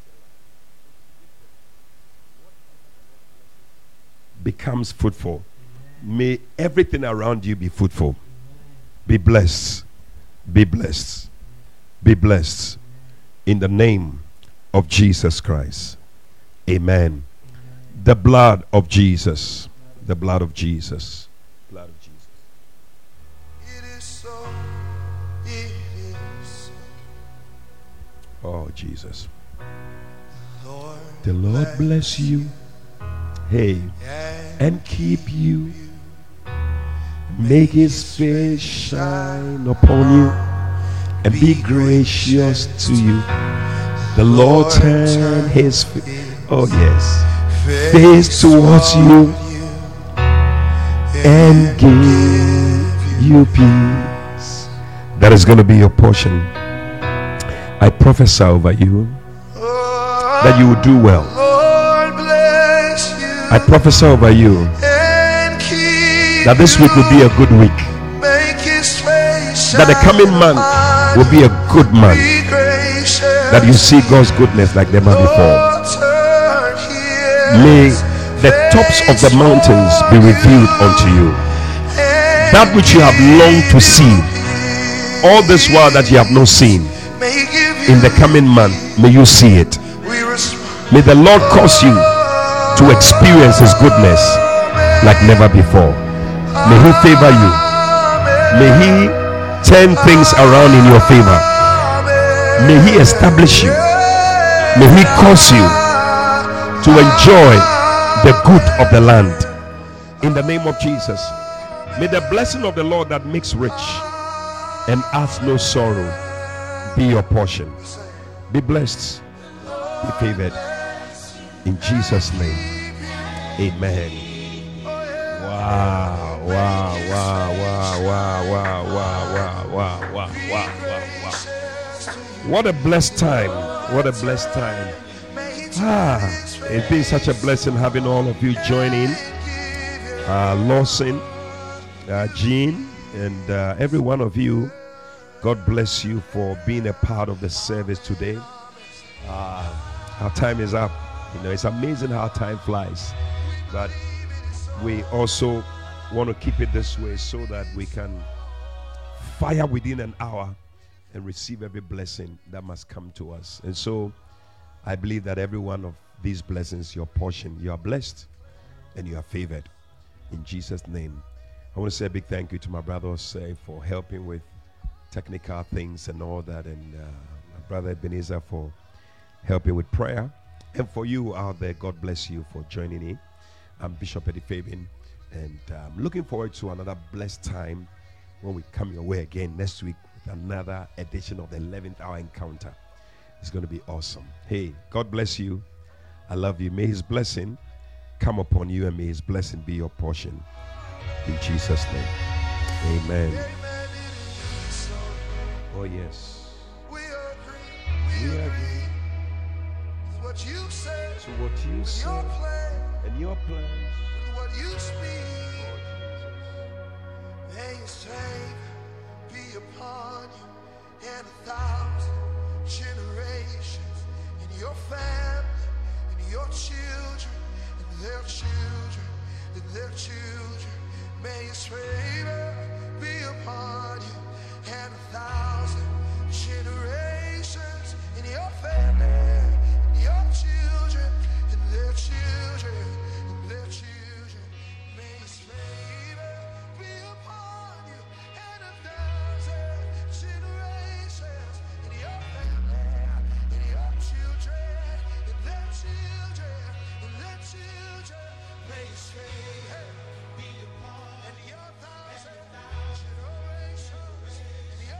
becomes fruitful. May everything around you be fruitful. Be blessed. Be blessed. Be blessed. In the name of Jesus Christ. Amen. The blood of Jesus. The blood of Jesus. Blood of Jesus. It is so. It is so. Oh, Jesus. Lord, The Lord bless you. Hey. And keep you. Make his face shine upon you and be gracious to you. The Lord turn his face towards you and give you peace. That is going to be your portion. I prophesy over you that you will do well. Lord bless you. I prophesy over you And keep that this week will be a good week. Make his face That the coming month will be a good month. be gracious. That you see God's goodness like never before. Turn here. May the tops of the mountains be revealed unto you. That which you have longed to see, all this while that you have not seen, May give you in the coming month, may you see it. we respond. May the Lord cause you to experience his goodness like never before. May he favor you. May he turn things around in your favor. May he establish you. May he cause you to enjoy the good of the land. In the name of Jesus, may the blessing of the Lord that makes rich and adds no sorrow be your portion. Be blessed, be favored. In Jesus' name, amen. Wow, wow, wow, wow, wow, wow, wow, wow, wow, wow, wow. What a blessed time. What a blessed time. It's been such a blessing having all of you join in. Lawson, Jean, and every one of you. God bless you for being a part of the service today. Our time is up. You know, it's amazing how time flies. But we also want to keep it this way so that we can fire within an hour and receive every blessing that must come to us. And so I believe that every one of these blessings, your portion, you are blessed and you are favored. In Jesus' name. I want to say a big thank you to my brother Osei for helping with technical things and all that, and my brother Ebenezer for helping with prayer. And for you out there, God bless you for joining in. I'm Bishop Eddie Fabian, and I'm looking forward to another blessed time when we come your way again next week with another edition of the 11th Hour Encounter. It's going to be awesome. Hey, God bless you. I love you. May his blessing come upon you, and may his blessing be your portion. In Jesus' name. Amen. Oh, yes. We agree. What you say, To what you say your plan, and your plans. with what you speak. Lord Jesus. May his favor be upon you and 1,000 generations, in your family, in your children, and their children, and their children. May his favor be upon you and 1,000 generations, in your family, in your children, and their children, and their children. May his favor be upon you and 1,000 generations, in your family, in your children, and their children, and their children. May his favor be upon and your 1,000 generations, in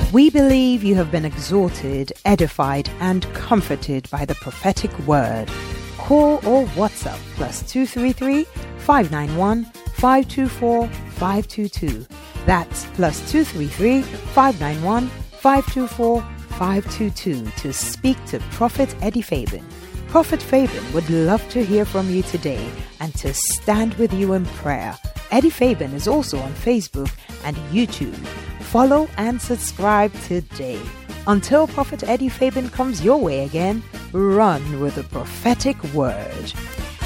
We believe you have been exhorted, edified, and comforted by the prophetic word. Call or WhatsApp +233 591 524 522. That's +233 591 524 522 to speak to Prophet Eddie Fabian. Prophet Fabian would love to hear from you today and to stand with you in prayer. Eddie Fabian is also on Facebook and YouTube. Follow and subscribe today. Until Prophet Eddie Fabian comes your way again, run with the prophetic word.